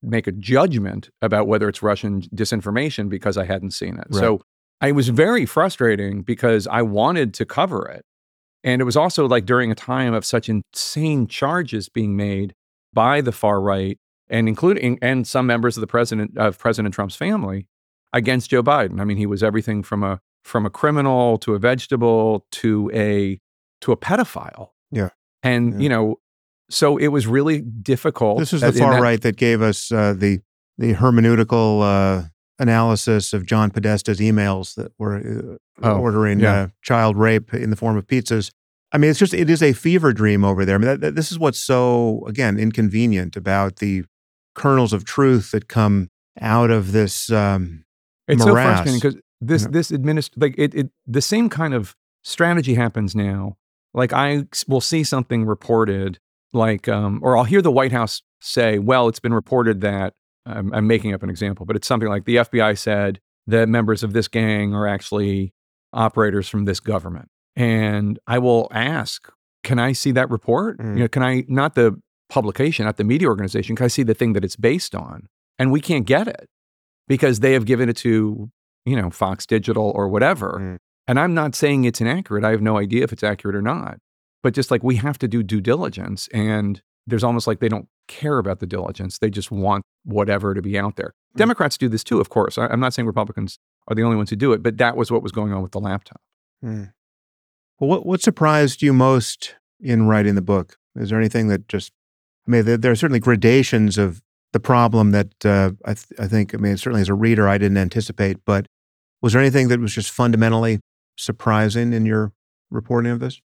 make a judgment about whether it's Russian disinformation because I hadn't seen it. Right. So it was very frustrating because I wanted to cover it. And it was also like during a time of such insane charges being made by the far right and including and some members of President Trump's family against Joe Biden. I mean, he was everything from a criminal to a vegetable to a pedophile. Yeah. And, so it was really difficult. This is the far right that gave us the hermeneutical analysis of John Podesta's emails that were ordering child rape in the form of pizzas. I mean, it is a fever dream over there. I mean, this is what's so, again, inconvenient about the kernels of truth that come out of this it's morass. So frustrating because the same kind of strategy happens now. Like I will see something reported, like, or I'll hear the White House say, well, it's been reported that, I'm making up an example, but it's something like the FBI said that members of this gang are actually operators from this government. And I will ask, can I see that report? Can I, not the publication, not the media organization, can I see the thing that it's based on? And we can't get it because they have given it to, Fox Digital or whatever. And I'm not saying it's inaccurate. I have no idea if it's accurate or not. But just like we have to do due diligence, and there's almost like they don't care about the diligence. They just want whatever to be out there. Democrats do this too, of course. I'm not saying Republicans are the only ones who do it, but that was what was going on with the laptop. Well, what surprised you most in writing the book? Is there anything that there are certainly gradations of the problem that I think, certainly as a reader, I didn't anticipate, but was there anything that was just fundamentally surprising in your reporting of this?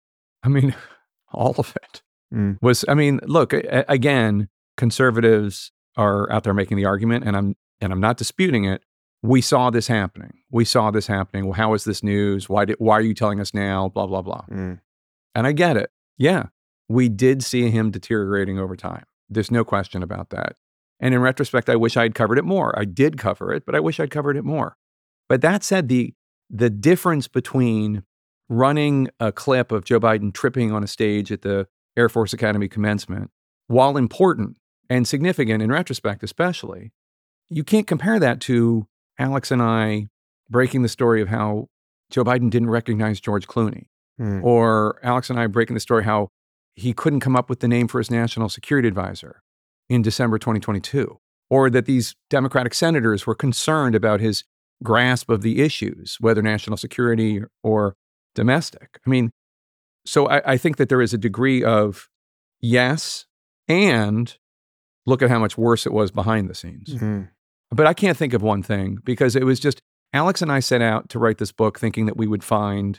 All of it was, look, again, conservatives are out there making the argument, and I'm not disputing it. We saw this happening. Well, how is this news? Why are you telling us now? Blah, blah, blah. And I get it. Yeah, we did see him deteriorating over time. There's no question about that. And in retrospect, I wish I'd covered it more. I did cover it, but I wish I'd covered it more. But that said, the difference between running a clip of Joe Biden tripping on a stage at the Air Force Academy commencement, while important and significant in retrospect especially, you can't compare that to Alex and I breaking the story of how Joe Biden didn't recognize George Clooney, or Alex and I breaking the story how he couldn't come up with the name for his national security advisor in December 2022, or that these Democratic senators were concerned about his grasp of the issues, whether national security or domestic. So I think that there is a degree of yes, and look at how much worse it was behind the scenes. But I can't think of one thing because it was just Alex and I set out to write this book hoping that we would find,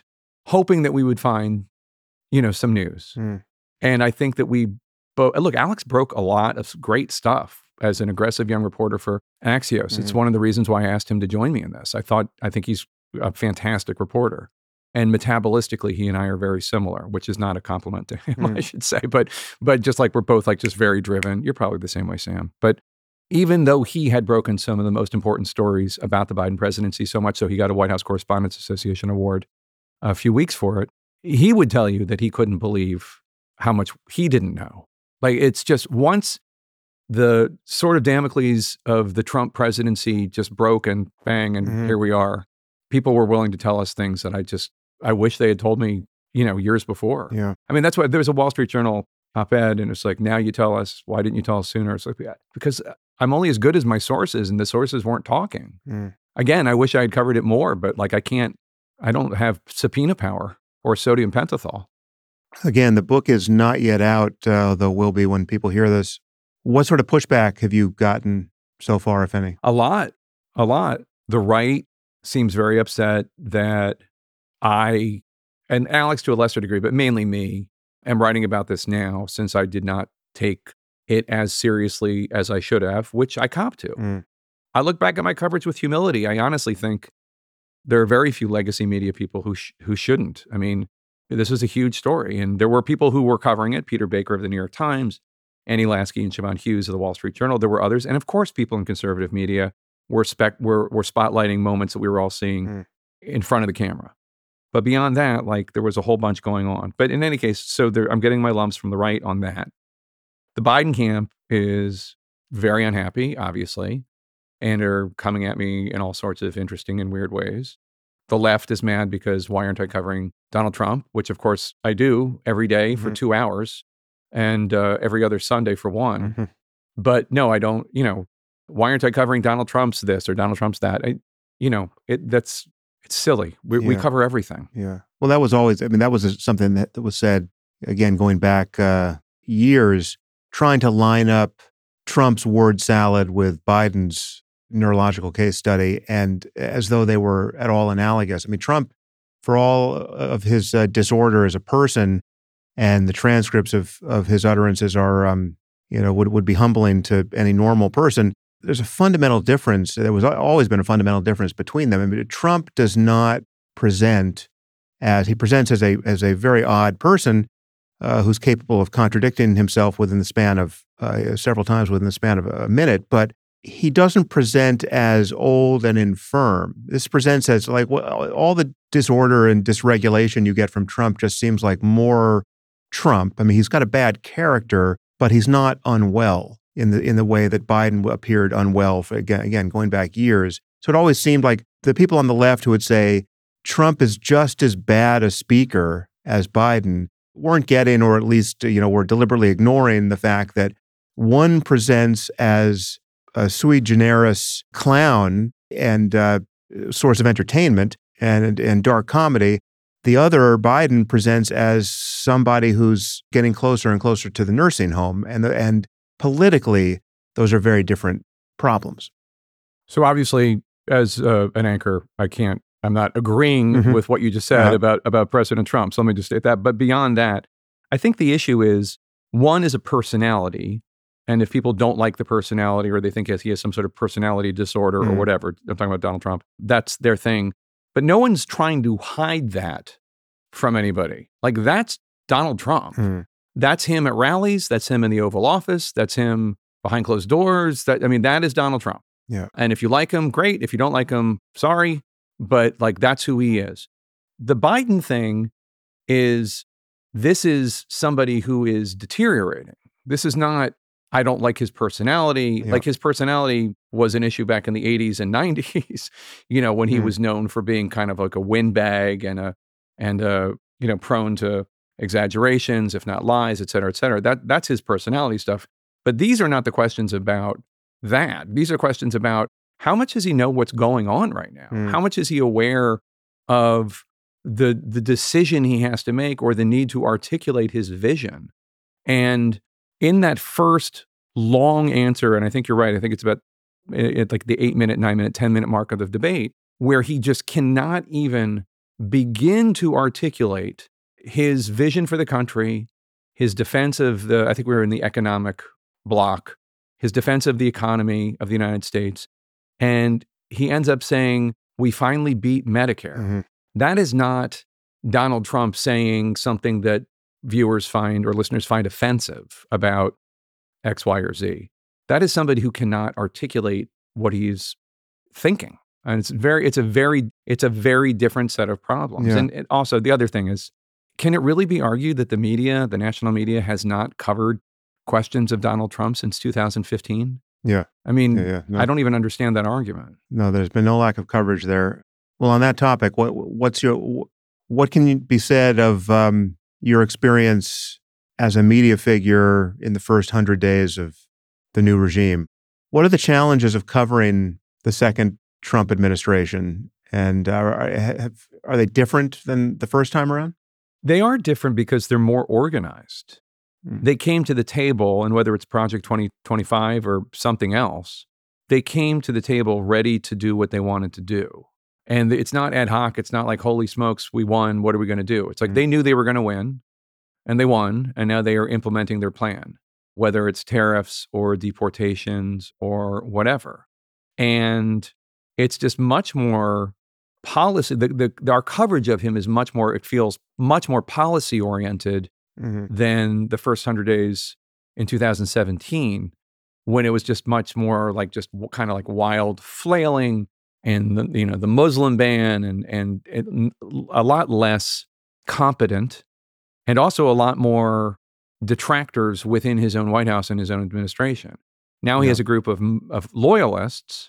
some news. And I think that Alex broke a lot of great stuff as an aggressive young reporter for Axios. It's one of the reasons why I asked him to join me in this. I think he's a fantastic reporter. And metabolistically, he and I are very similar, which is not a compliment to him, I should say. But just like we're both just very driven. You're probably the same way, Sam. But even though he had broken some of the most important stories about the Biden presidency, so much so he got a White House Correspondents Association award a few weeks for it, he would tell you that he couldn't believe how much he didn't know. Like, it's just once the sort of Damocles of the Trump presidency just broke and bang, and here we are. People were willing to tell us things that I wish they had told me, years before. Yeah. That's why there was a Wall Street Journal op-ed, and it's like, now you tell us, why didn't you tell us sooner? It's like, because I'm only as good as my sources, and the sources weren't talking. Again, I wish I had covered it more, but I don't have subpoena power or sodium pentothal. Again, the book is not yet out, though will be when people hear this. What sort of pushback have you gotten so far, if any? A lot. The right seems very upset that I, and Alex to a lesser degree, but mainly me, am writing about this now since I did not take it as seriously as I should have, which I cop to. I look back at my coverage with humility. I honestly think there are very few legacy media people who shouldn't. This is a huge story, and there were people who were covering it. Peter Baker of the New York Times, Annie Lasky and Siobhan Hughes of the Wall Street Journal. There were others, and of course, people in conservative media were spotlighting moments that we were all seeing in front of the camera. But beyond that, there was a whole bunch going on. But in any case, I'm getting my lumps from the right on that. The Biden camp is very unhappy, obviously, and are coming at me in all sorts of interesting and weird ways. The left is mad because why aren't I covering Donald Trump, which of course I do every day for 2 hours and every other Sunday for one. But no, I don't, why aren't I covering Donald Trump's this or Donald Trump's that? It's silly. We cover everything. Yeah. Well, that was always, that was something that was said, again, going back years, trying to line up Trump's word salad with Biden's neurological case study, and as though they were at all analogous. Trump, for all of his disorder as a person, and the transcripts of his utterances are, would be humbling to any normal person. There's a fundamental difference. There was always been a fundamental difference between them. Trump does not present he presents as a very odd person who's capable of contradicting himself within the span of several times within the span of a minute, but he doesn't present as old and infirm. This presents as like all the disorder and dysregulation you get from Trump just seems like more Trump. He's got a bad character, but he's not unwell in the way that Biden appeared unwell for, again, going back years. So it always seemed like the people on the left who would say Trump is just as bad a speaker as Biden weren't getting, or at least, were deliberately ignoring the fact that one presents as a sui generis clown and source of entertainment and dark comedy. The other, Biden, presents as somebody who's getting closer and closer to the nursing home. And politically, those are very different problems. So obviously, as an anchor, I'm not agreeing with what you just said about President Trump. So let me just state that. But beyond that, I think the issue is, one is a personality. And if people don't like the personality, or they think he has some sort of personality disorder or whatever, I'm talking about Donald Trump, that's their thing. But no one's trying to hide that from anybody. Like, that's Donald Trump. That's him at rallies. That's him in the Oval Office. That's him behind closed doors. That is Donald Trump. Yeah. And if you like him, great. If you don't like him, sorry. But that's who he is. The Biden thing this is somebody who is deteriorating. This is not, I don't like his personality. Yeah. Like, his personality was an issue back in the 80s and 90s, when he was known for being kind of like a windbag and prone to exaggerations, if not lies, et cetera, et cetera. That's his personality stuff. But these are not the questions about that. These are questions about how much does he know what's going on right now? How much is he aware of the decision he has to make, or the need to articulate his vision? And in that first long answer, and I think you're right, I think it's about like the 8-minute, 9-minute, 10-minute mark of the debate, where he just cannot even begin to articulate his vision for the country, his defense of I think we were in the economic block, his defense of the economy of the United States. And he ends up saying, we finally beat Medicare. That is not Donald Trump saying something that viewers find or listeners find offensive about X, Y, or Z. That is somebody who cannot articulate what he's thinking. And it's a very different set of problems. Yeah. And also the other thing is, can it really be argued that the media, the national media, has not covered questions of Donald Trump since 2015? Yeah. No. I don't even understand that argument. No, there's been no lack of coverage there. Well, on that topic, what can be said of your experience as a media figure in the first 100 days of the new regime? What are the challenges of covering the second Trump administration? And are they different than the first time around? They are different because they're more organized. They came to the table, and whether it's Project 2025 or something else, they came to the table ready to do what they wanted to do. And it's not ad hoc. It's not like, holy smokes, we won. What are we going to do? It's like they knew they were going to win, and they won, and now they are implementing their plan, whether it's tariffs or deportations or whatever. And it's just much more policy. Our coverage of him is it feels much more policy oriented than the first 100 days in 2017, when it was just much more like just kind of like wild flailing and the Muslim ban and a lot less competent, and also a lot more detractors within his own White House and his own administration. Now he has a group of loyalists,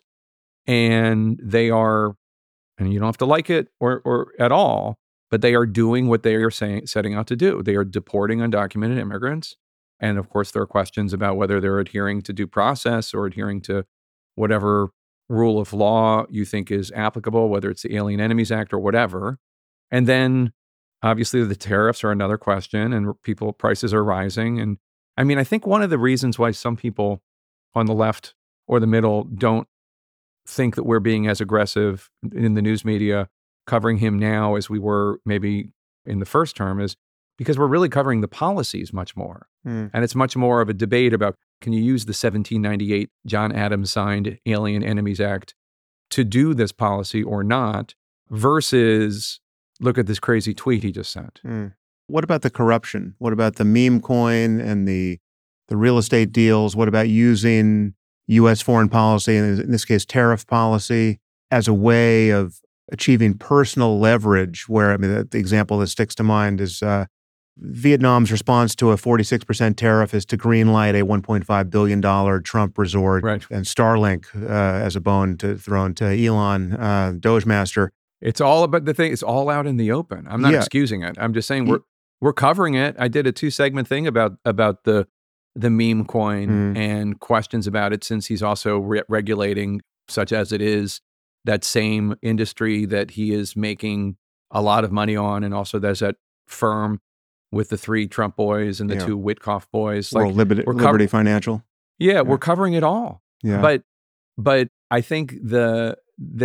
and they are, and you don't have to like it or at all, but they are doing what they are setting out to do. They are deporting undocumented immigrants. And of course, there are questions about whether they're adhering to due process or adhering to whatever rule of law you think is applicable, whether it's the Alien Enemies Act or whatever. And then obviously the tariffs are another question, and prices are rising. And I mean, I think one of the reasons why some people on the left or the middle don't think that we're being as aggressive in the news media covering him now as we were maybe in the first term is because we're really covering the policies much more. And it's much more of a debate about, can you use the 1798 John Adams signed Alien Enemies Act to do this policy or not, versus look at this crazy tweet he just sent. What about the corruption? What about the meme coin and the real estate deals? What about using U.S. foreign policy, and in this case, tariff policy, as a way of achieving personal leverage? Where, I mean, the example that sticks to mind is Vietnam's response to a 46% tariff is to greenlight a $1.5 billion Trump resort, and Starlink as a bone thrown to Elon, Doge Master. It's all about the thing. It's all out in the open. I'm not excusing it. I'm just saying we're covering it. I did a 2-segment thing about the meme coin and questions about it, since he's also regulating, such as it is, that same industry that he is making a lot of money on, and also there's that firm with the 3 Trump boys and the 2 Witkoff boys. Like Liberty Financial. Yeah, we're covering it all. Yeah. But I think there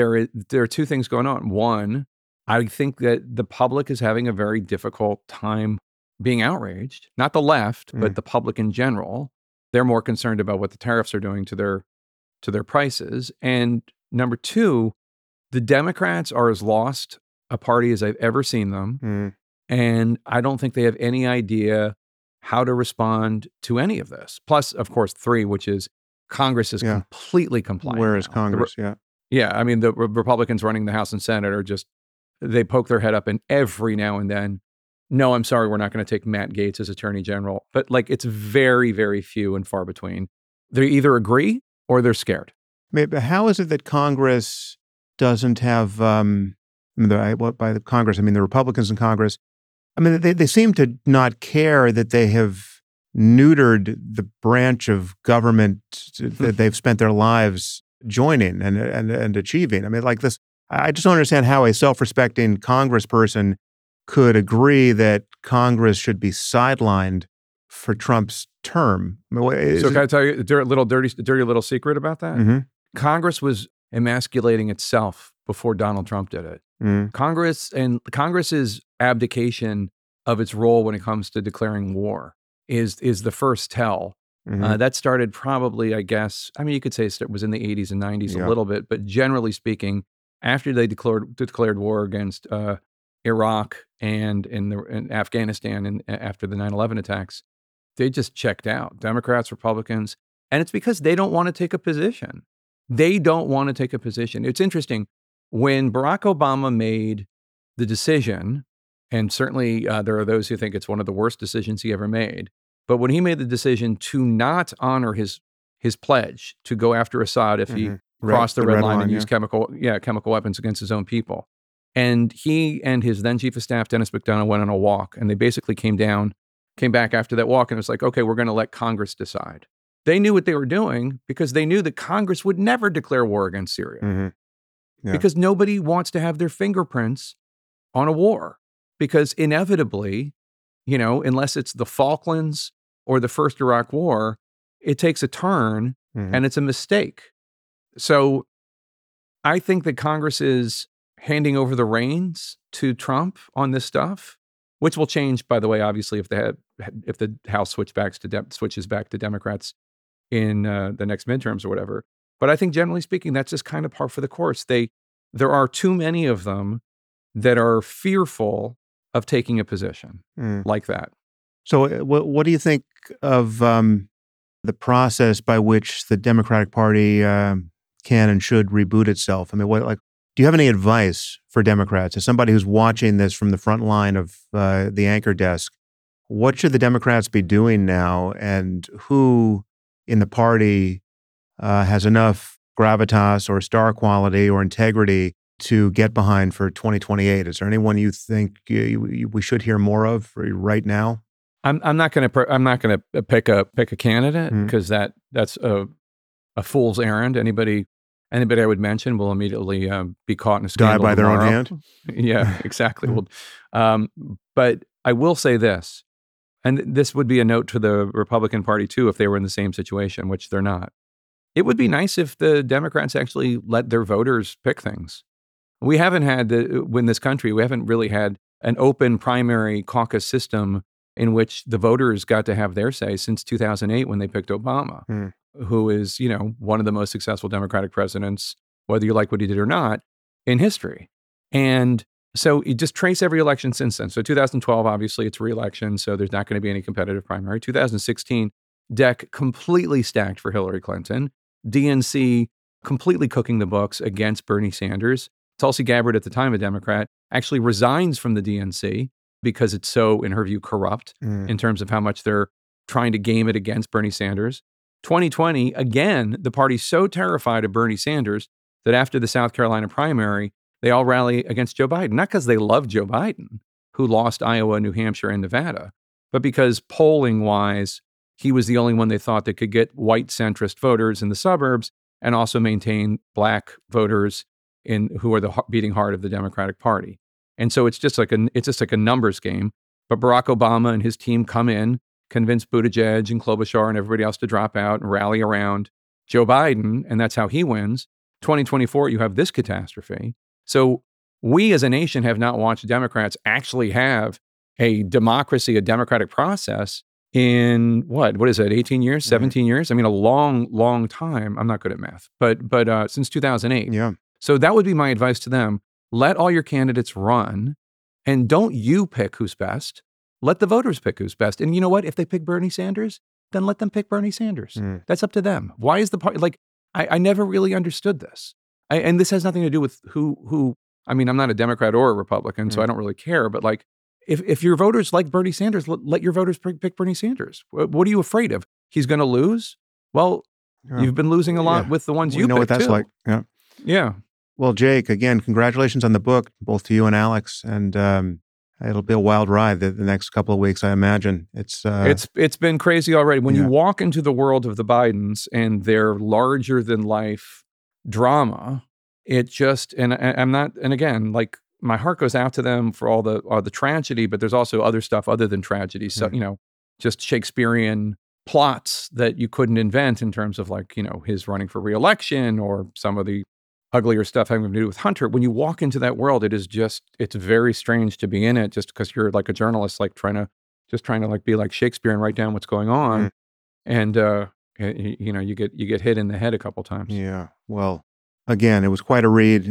are 2 things going on. One, I think that the public is having a very difficult time being outraged. Not the left, but the public in general. They're more concerned about what the tariffs are doing to their prices. And number 2, the Democrats are as lost a party as I've ever seen them. And I don't think they have any idea how to respond to any of this. Plus, of course, 3, which is Congress is completely compliant. Where is Congress? Yeah. I mean, the Republicans running the House and Senate are just, they poke their head up, and every now and then, no, I'm sorry, we're not going to take Matt Gaetz as Attorney General. But like, it's very, very few and far between. They either agree or they're scared. But how is it that Congress doesn't have, by the Congress, I mean the Republicans in Congress, I mean, they seem to not care that they have neutered the branch of government that they've spent their lives joining and achieving. I mean, like this, I just don't understand how a self-respecting congressperson could agree that Congress should be sidelined for Trump's term. So can I tell you a dirty little secret about that? Congress was emasculating itself before Donald Trump did it. Congress's abdication of its role when it comes to declaring war is the first tell. That started probably, I guess, I mean, you could say it was in the 80s and 90s a little bit, but generally speaking, after they declared war against Iraq and in Afghanistan and after the 9/11 attacks, they just checked out. Democrats, Republicans, and it's because they don't want to take a position. They don't want to take a position. It's interesting. When Barack Obama made the decision, and certainly there are those who think it's one of the worst decisions he ever made, but when he made the decision to not honor his pledge to go after Assad if he crossed the red line and used chemical weapons against his own people, and he and his then chief of staff, Dennis McDonough, went on a walk, and they basically came back after that walk, and it was like, okay, we're going to let Congress decide. They knew what they were doing because they knew that Congress would never declare war against Syria. Because nobody wants to have their fingerprints on a war. Because inevitably, unless it's the Falklands or the first Iraq War, it takes a turn and it's a mistake. So I think that Congress is handing over the reins to Trump on this stuff, which will change, by the way, obviously, if the House switches back to Democrats in the next midterms or whatever. But I think generally speaking, that's just kind of par for the course. There are too many of them that are fearful of taking a position like that. So what do you think of the process by which the Democratic Party can and should reboot itself? I mean, do you have any advice for Democrats? As somebody who's watching this from the front line of the anchor desk, what should the Democrats be doing now, and who in the party has enough gravitas or star quality or integrity to get behind for 2028? Is there anyone you think we should hear more of right now? I'm not going to pick a candidate because that's a fool's errand. Anybody I would mention will immediately be caught in a scandal. Die by tomorrow. their own hand? Yeah, exactly. But I will say this, and this would be a note to the Republican Party too if they were in the same situation, which they're not. It would be nice if the Democrats actually let their voters pick things. We haven't had, in this country, we haven't really had an open primary caucus system in which the voters got to have their say since 2008 when they picked Obama, who is, one of the most successful Democratic presidents, whether you like what he did or not, in history. And so you just trace every election since then. So 2012, obviously, it's re-election, so there's not going to be any competitive primary. 2016, deck completely stacked for Hillary Clinton. DNC completely cooking the books against Bernie Sanders. Tulsi Gabbard, at the time a Democrat, actually resigns from the DNC because it's so, in her view, corrupt in terms of how much they're trying to game it against Bernie Sanders. 2020, again, the party's so terrified of Bernie Sanders that after the South Carolina primary, they all rally against Joe Biden. Not because they love Joe Biden, who lost Iowa, New Hampshire, and Nevada, but because polling-wise, he was the only one they thought that could get white centrist voters in the suburbs and also maintain black voters who are the beating heart of the Democratic Party. And so it's just like a numbers game. But Barack Obama and his team come in, convince Buttigieg and Klobuchar and everybody else to drop out and rally around Joe Biden, and that's how he wins. 2024, you have this catastrophe. So we as a nation have not watched Democrats actually have a democracy, a democratic process in what is it, 18 years, 17 years? I mean, a long, long time. I'm not good at math, but since 2008. Yeah. So that would be my advice to them. Let all your candidates run, and don't you pick who's best. Let the voters pick who's best. And you know what? If they pick Bernie Sanders, then let them pick Bernie Sanders. That's up to them. Why is the party, I never really understood this. And this has nothing to do with who, I mean, I'm not a Democrat or a Republican, so I don't really care. But if your voters like Bernie Sanders, let your voters pick Bernie Sanders. What are you afraid of? He's going to lose? Well, you've been losing a lot with the ones you know what that's too. like. Yeah. Yeah. Well, Jake, again, congratulations on the book, both to you and Alex. And it'll be a wild ride the next couple of weeks, I imagine. It's been crazy already. When you walk into the world of the Bidens and their larger than life drama, it just, and I'm not, and again, my heart goes out to them for all the tragedy, but there's also other stuff other than tragedy. So, just Shakespearean plots that you couldn't invent in terms of his running for re-election or some of the uglier stuff having to do with Hunter. When you walk into that world, it's very strange to be in it just because you're like a journalist, trying to be like Shakespeare and write down what's going on. And, you get hit in the head a couple times. Yeah. Well, again, it was quite a read.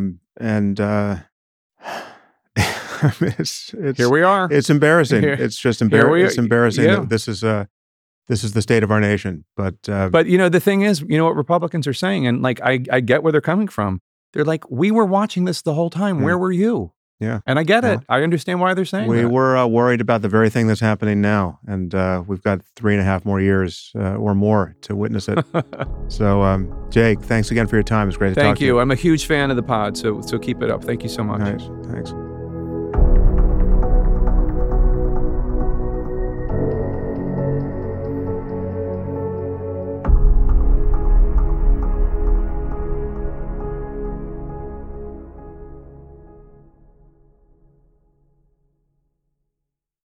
It's here we are. It's embarrassing. It's just embarrassing. It's embarrassing that this is the state of our nation. But the thing is, what Republicans are saying, and I get where they're coming from. They're like, we were watching this the whole time. Where were you? Yeah. And I get it. I understand why they're saying that. We were worried about the very thing that's happening now. And we've got 3.5 more years or more to witness it. So, Jake, thanks again for your time. It's great to talk to you. Thank you. I'm a huge fan of the pod. So keep it up. Thank you so much. Nice. Thanks.